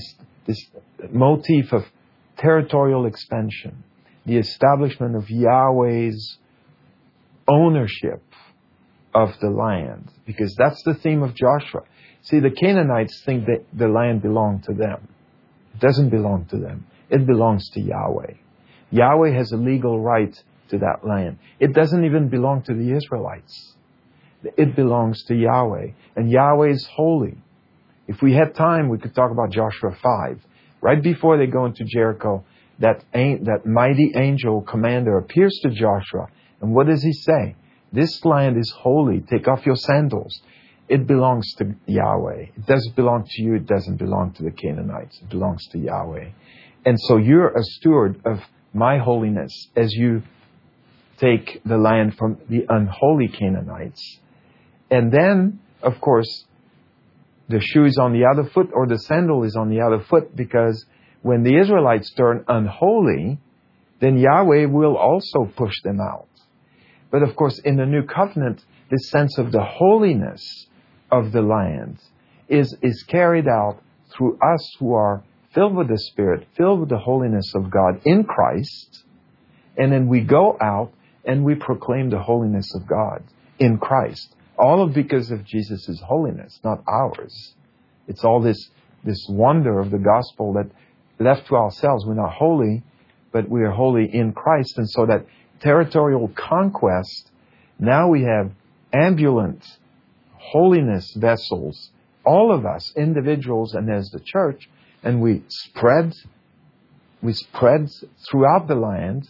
motif of territorial expansion, the establishment of Yahweh's ownership of the land, because that's the theme of Joshua. See, the Canaanites think that the land belonged to them. It doesn't belong to them. It belongs to Yahweh. Yahweh has a legal right to that land. It doesn't even belong to the Israelites. It belongs to Yahweh. And Yahweh is holy. If we had time, we could talk about Joshua 5. Right before they go into Jericho, that mighty angel commander appears to Joshua. And what does he say? This land is holy. Take off your sandals. It belongs to Yahweh. It doesn't belong to you. It doesn't belong to the Canaanites. It belongs to Yahweh. And so you're a steward of my holiness as you take the land from the unholy Canaanites. And then, of course, the shoe is on the other foot, or the sandal is on the other foot, because when the Israelites turn unholy, then Yahweh will also push them out. But of course, in the new covenant, this sense of the holiness of the land is carried out through us who are filled with the Spirit, filled with the holiness of God in Christ. And then we go out and we proclaim the holiness of God in Christ. All because of Jesus' holiness, not ours. It's all this wonder of the gospel that left to ourselves, we're not holy, but we are holy in Christ. And so that territorial conquest, now we have ambulant holiness vessels, all of us, individuals and as the church, and we spread throughout the land,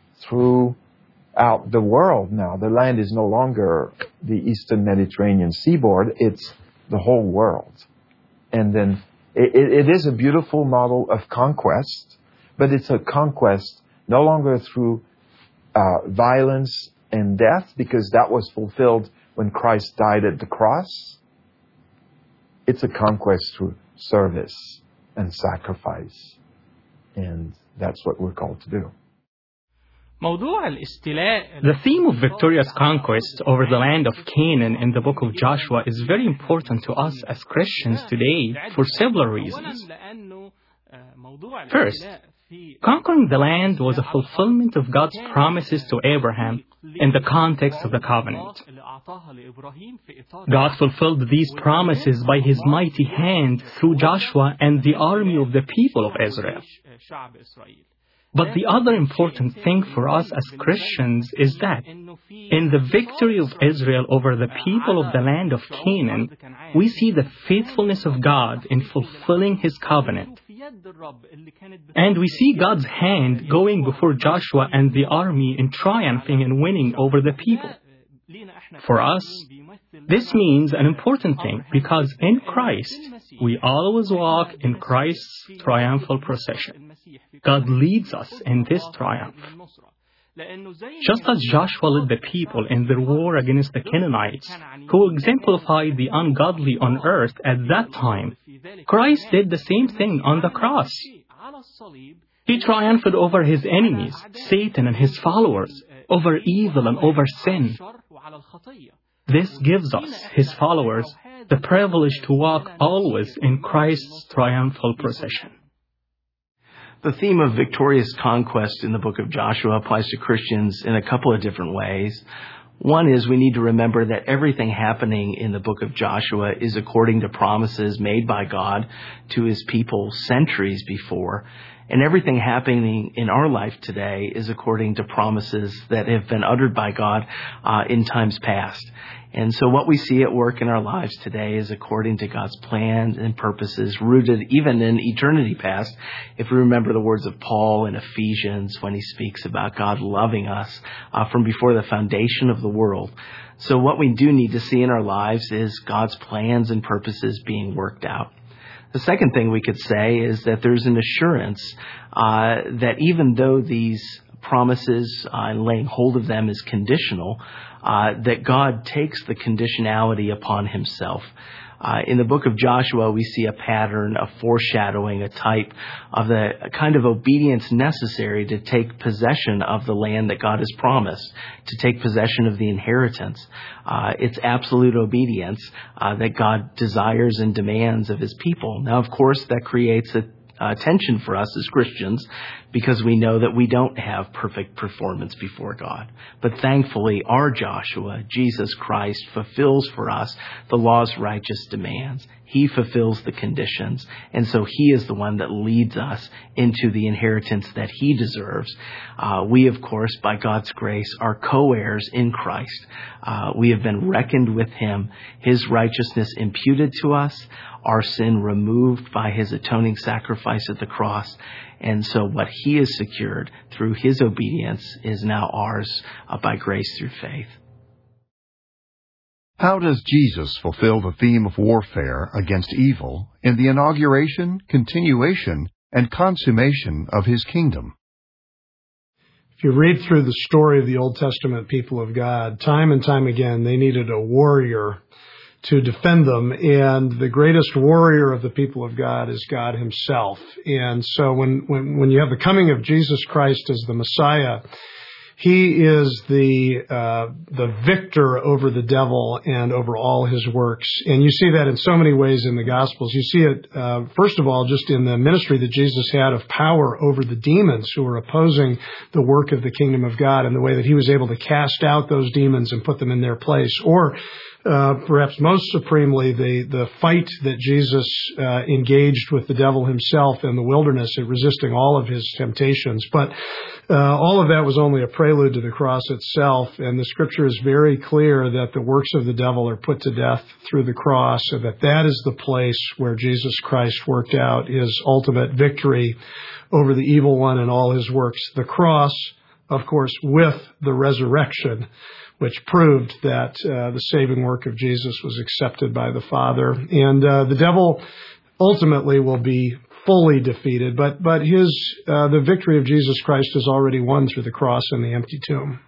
throughout the world now. The land is no longer the Eastern Mediterranean seaboard, it's the whole world. And then it is a beautiful model of conquest, but it's a conquest no longer through violence and death, because that was fulfilled when Christ died at the cross. It's a conquest through service and sacrifice. And that's what we're called to do. The theme of victorious conquest over the land of Canaan in the book of Joshua is very important to us as Christians today for several reasons. First, conquering the land was a fulfillment of God's promises to Abraham in the context of the covenant. God fulfilled these promises by His mighty hand through Joshua and the army of the people of Israel. But the other important thing for us as Christians is that in the victory of Israel over the people of the land of Canaan, we see the faithfulness of God in fulfilling His covenant. And we see God's hand going before Joshua and the army in triumphing and winning over the people. For us, this means an important thing, because in Christ, we always walk in Christ's triumphal procession. God leads us in this triumph. Just as Joshua led the people in their war against the Canaanites, who exemplified the ungodly on earth at that time, Christ did the same thing on the cross. He triumphed over His enemies, Satan and his followers, over evil and over sin. This gives us, His followers, the privilege to walk always in Christ's triumphal procession. The theme of victorious conquest in the book of Joshua applies to Christians in a couple of different ways. One is we need to remember that everything happening in the book of Joshua is according to promises made by God to His people centuries before. And everything happening in our life today is according to promises that have been uttered by God in times past. And so what we see at work in our lives today is according to God's plans and purposes, rooted even in eternity past. If we remember the words of Paul in Ephesians when he speaks about God loving us from before the foundation of the world. So what we do need to see in our lives is God's plans and purposes being worked out. The second thing we could say is that there's an assurance that even though these promises and laying hold of them is conditional, that God takes the conditionality upon Himself. In the book of Joshua, we see a pattern, a foreshadowing, a type of the kind of obedience necessary to take possession of the land that God has promised, to take possession of the inheritance. It's absolute obedience that God desires and demands of His people. Now, of course, that creates a tension for us as Christians, because we know that we don't have perfect performance before God. But thankfully, our Joshua, Jesus Christ, fulfills for us the law's righteous demands. He fulfills the conditions, and so He is the one that leads us into the inheritance that He deserves. We, of course, by God's grace, are co-heirs in Christ. We have been reckoned with Him, His righteousness imputed to us, our sin removed by His atoning sacrifice at the cross. And so what He has secured through His obedience is now ours by grace through faith. How does Jesus fulfill the theme of warfare against evil in the inauguration, continuation, and consummation of His kingdom? If you read through the story of the Old Testament people of God, time and time again, they needed a warrior to defend them, and the greatest warrior of the people of God is God Himself. And so when you have the coming of Jesus Christ as the Messiah, He is the victor over the devil and over all his works. And you see that in so many ways in the Gospels. You see it, first of all, just in the ministry that Jesus had of power over the demons who were opposing the work of the kingdom of God, and the way that He was able to cast out those demons and put them in their place. Or perhaps most supremely, the fight that Jesus engaged with the devil himself in the wilderness at resisting all of his temptations. But all of that was only a prelude to the cross itself, and the Scripture is very clear that the works of the devil are put to death through the cross, and that is the place where Jesus Christ worked out His ultimate victory over the evil one and all his works. The cross, of course, with the resurrection, which proved that the saving work of Jesus was accepted by the Father. And the devil ultimately will be fully defeated, but the victory of Jesus Christ is already won through the cross and the empty tomb.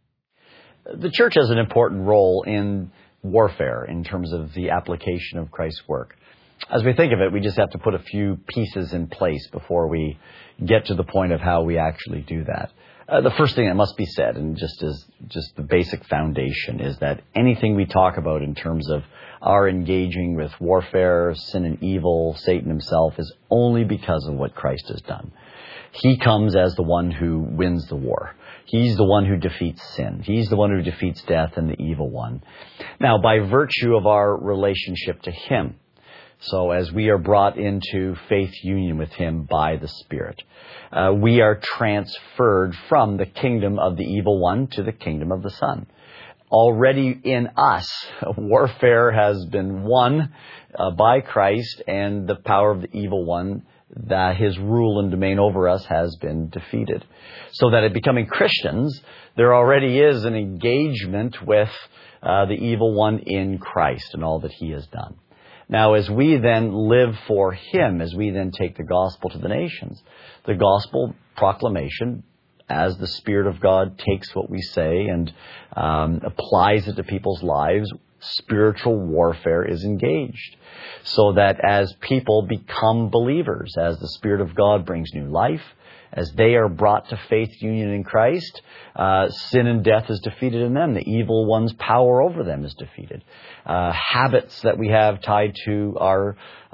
The church has an important role in warfare in terms of the application of Christ's work. As we think of it, we just have to put a few pieces in place before we get to the point of how we actually do that. The first thing that must be said, and just the basic foundation, is that anything we talk about in terms of our engaging with warfare, sin and evil, Satan himself, is only because of what Christ has done. He comes as the one who wins the war. He's the one who defeats sin. He's the one who defeats death and the evil one. Now, by virtue of our relationship to Him, so as we are brought into faith union with Him by the Spirit, we are transferred from the kingdom of the evil one to the kingdom of the Son. already in us. Warfare has been won by Christ, and the power of the evil one, that his rule and domain over us, has been defeated. So that in becoming Christians, there already is an engagement with the evil one in Christ and all that he has done. Now, as we then live for him, as we then take the gospel to the nations, the gospel proclamation, as the Spirit of God takes what we say and applies it to people's lives, spiritual warfare is engaged. So that as people become believers, as the Spirit of God brings new life, as they are brought to faith union in Christ, sin and death is defeated in them. The evil one's power over them is defeated. Habits that we have tied to our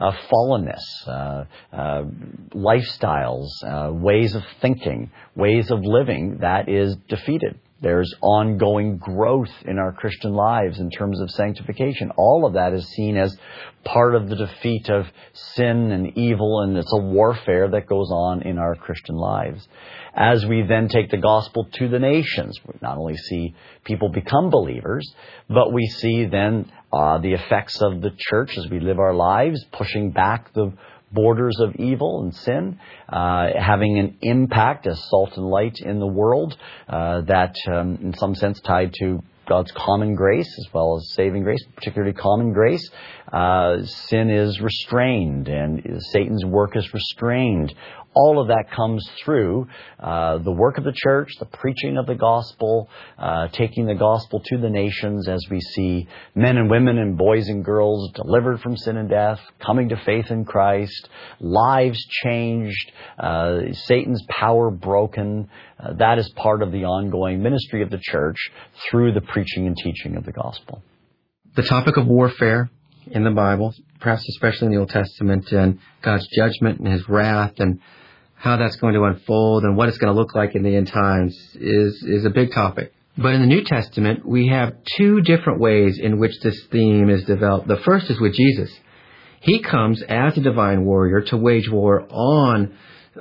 fallenness, lifestyles, ways of thinking, ways of living, that is defeated. There's ongoing growth in our Christian lives in terms of sanctification. All of that is seen as part of the defeat of sin and evil, and it's a warfare that goes on in our Christian lives. As we then take the gospel to the nations, we not only see people become believers, but we see then the effects of the church as we live our lives, pushing back the borders of evil and sin, having an impact as salt and light in the world, that in some sense tied to God's common grace as well as saving grace, particularly common grace. Sin is restrained and Satan's work is restrained. All of that comes through the work of the church, the preaching of the gospel, taking the gospel to the nations as we see men and women and boys and girls delivered from sin and death, coming to faith in Christ, lives changed, Satan's power broken. That is part of the ongoing ministry of the church through the preaching and teaching of the gospel. The topic of warfare in the Bible, perhaps especially in the Old Testament, and God's judgment and his wrath and how that's going to unfold and what it's going to look like in the end times is a big topic. But in the New Testament, we have two different ways in which this theme is developed. The first is with Jesus. He comes as a divine warrior to wage war on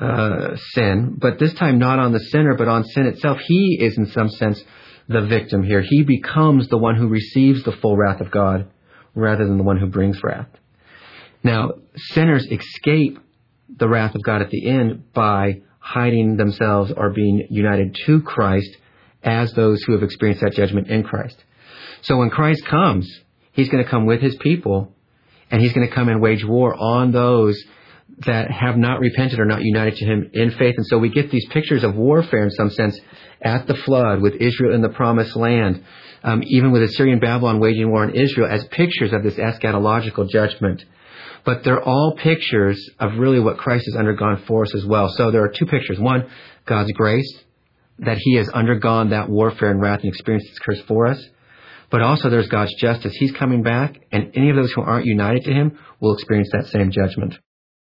sin, but this time not on the sinner, but on sin itself. He is, in some sense, the victim here. He becomes the one who receives the full wrath of God rather than the one who brings wrath. Now, sinners escape the wrath of God at the end by hiding themselves or being united to Christ as those who have experienced that judgment in Christ. So when Christ comes, he's going to come with his people, and he's going to come and wage war on those that have not repented or not united to him in faith. And so we get these pictures of warfare in some sense at the flood with Israel in the promised land, even with Assyrian Babylon waging war on Israel as pictures of this eschatological judgment. But they're all pictures of really what Christ has undergone for us as well. So there are two pictures. One, God's grace, that he has undergone that warfare and wrath and experienced this curse for us. But also there's God's justice. He's coming back, and any of those who aren't united to him will experience that same judgment.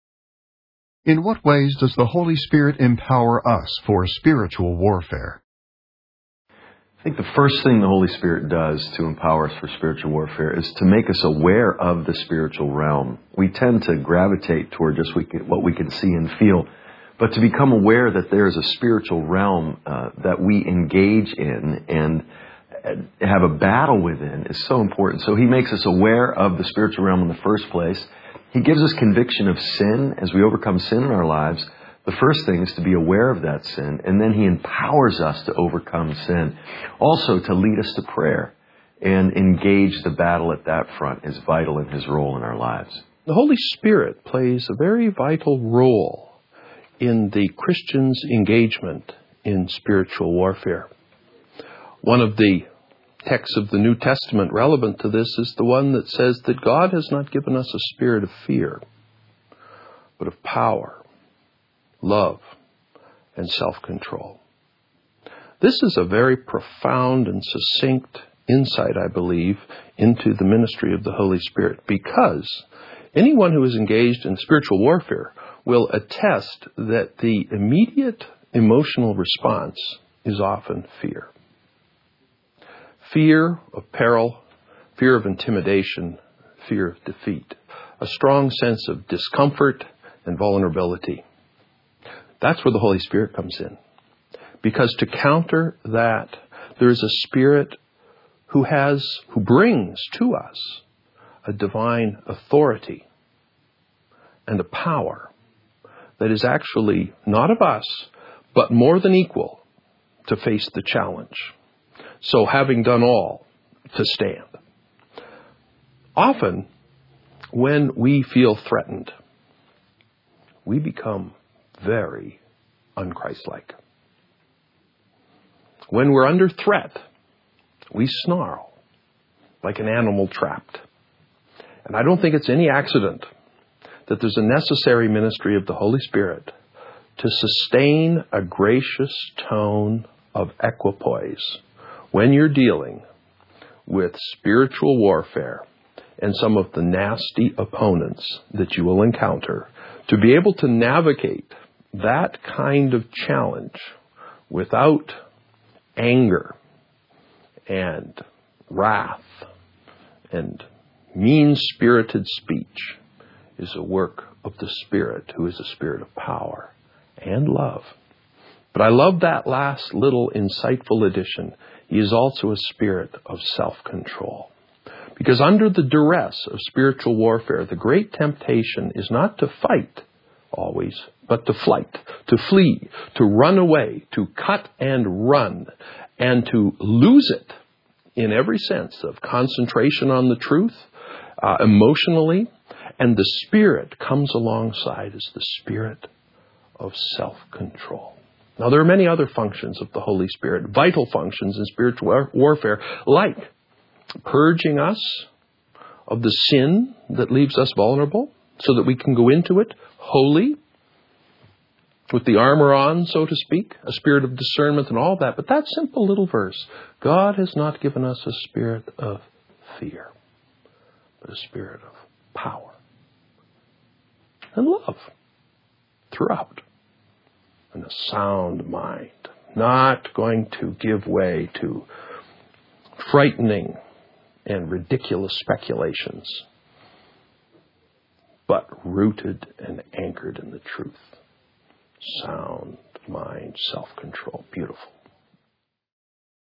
In what ways does the Holy Spirit empower us for spiritual warfare? I think the first thing the Holy Spirit does to empower us for spiritual warfare is to make us aware of the spiritual realm. We tend to gravitate toward just what we can see and feel, but to become aware that there is a spiritual realm that we engage in and have a battle within is so important. So he makes us aware of the spiritual realm in the first place. He gives us conviction of sin as we overcome sin in our lives. The first thing is to be aware of that sin, and then he empowers us to overcome sin. Also, to lead us to prayer and engage the battle at that front is vital in his role in our lives. The Holy Spirit plays a very vital role in the Christian's engagement in spiritual warfare. One of the texts of the New Testament relevant to this is the one that says that God has not given us a spirit of fear, but of power, love, and self-control. This is a very profound and succinct insight, I believe, into the ministry of the Holy Spirit, because anyone who is engaged in spiritual warfare will attest that the immediate emotional response is often fear. Fear of peril, fear of intimidation, fear of defeat, a strong sense of discomfort and vulnerability. That's where the Holy Spirit comes in. Because to counter that, there is a spirit who brings to us a divine authority and a power that is actually not of us, but more than equal to face the challenge. So having done all, to stand. Often, when we feel threatened, we become very unchristlike. When we're under threat, we snarl like an animal trapped. And I don't think it's any accident that there's a necessary ministry of the Holy Spirit to sustain a gracious tone of equipoise when you're dealing with spiritual warfare and some of the nasty opponents that you will encounter, to be able to navigate that kind of challenge without anger and wrath and mean-spirited speech is a work of the Spirit, who is a spirit of power and love. But I love that last little insightful addition. He is also a spirit of self-control. Because under the duress of spiritual warfare, the great temptation is not to fight always, but to flight, to flee, to run away, to cut and run, and to lose it in every sense of concentration on the truth, emotionally. And the Spirit comes alongside as the spirit of self-control. Now, there are many other functions of the Holy Spirit, vital functions in spiritual warfare, like purging us of the sin that leaves us vulnerable so that we can go into it holy, with the armor on, so to speak, a spirit of discernment and all that. But that simple little verse, God has not given us a spirit of fear, but a spirit of power and love throughout, and a sound mind, not going to give way to frightening and ridiculous speculations, but rooted and anchored in the truth. Sound mind, self-control. Beautiful.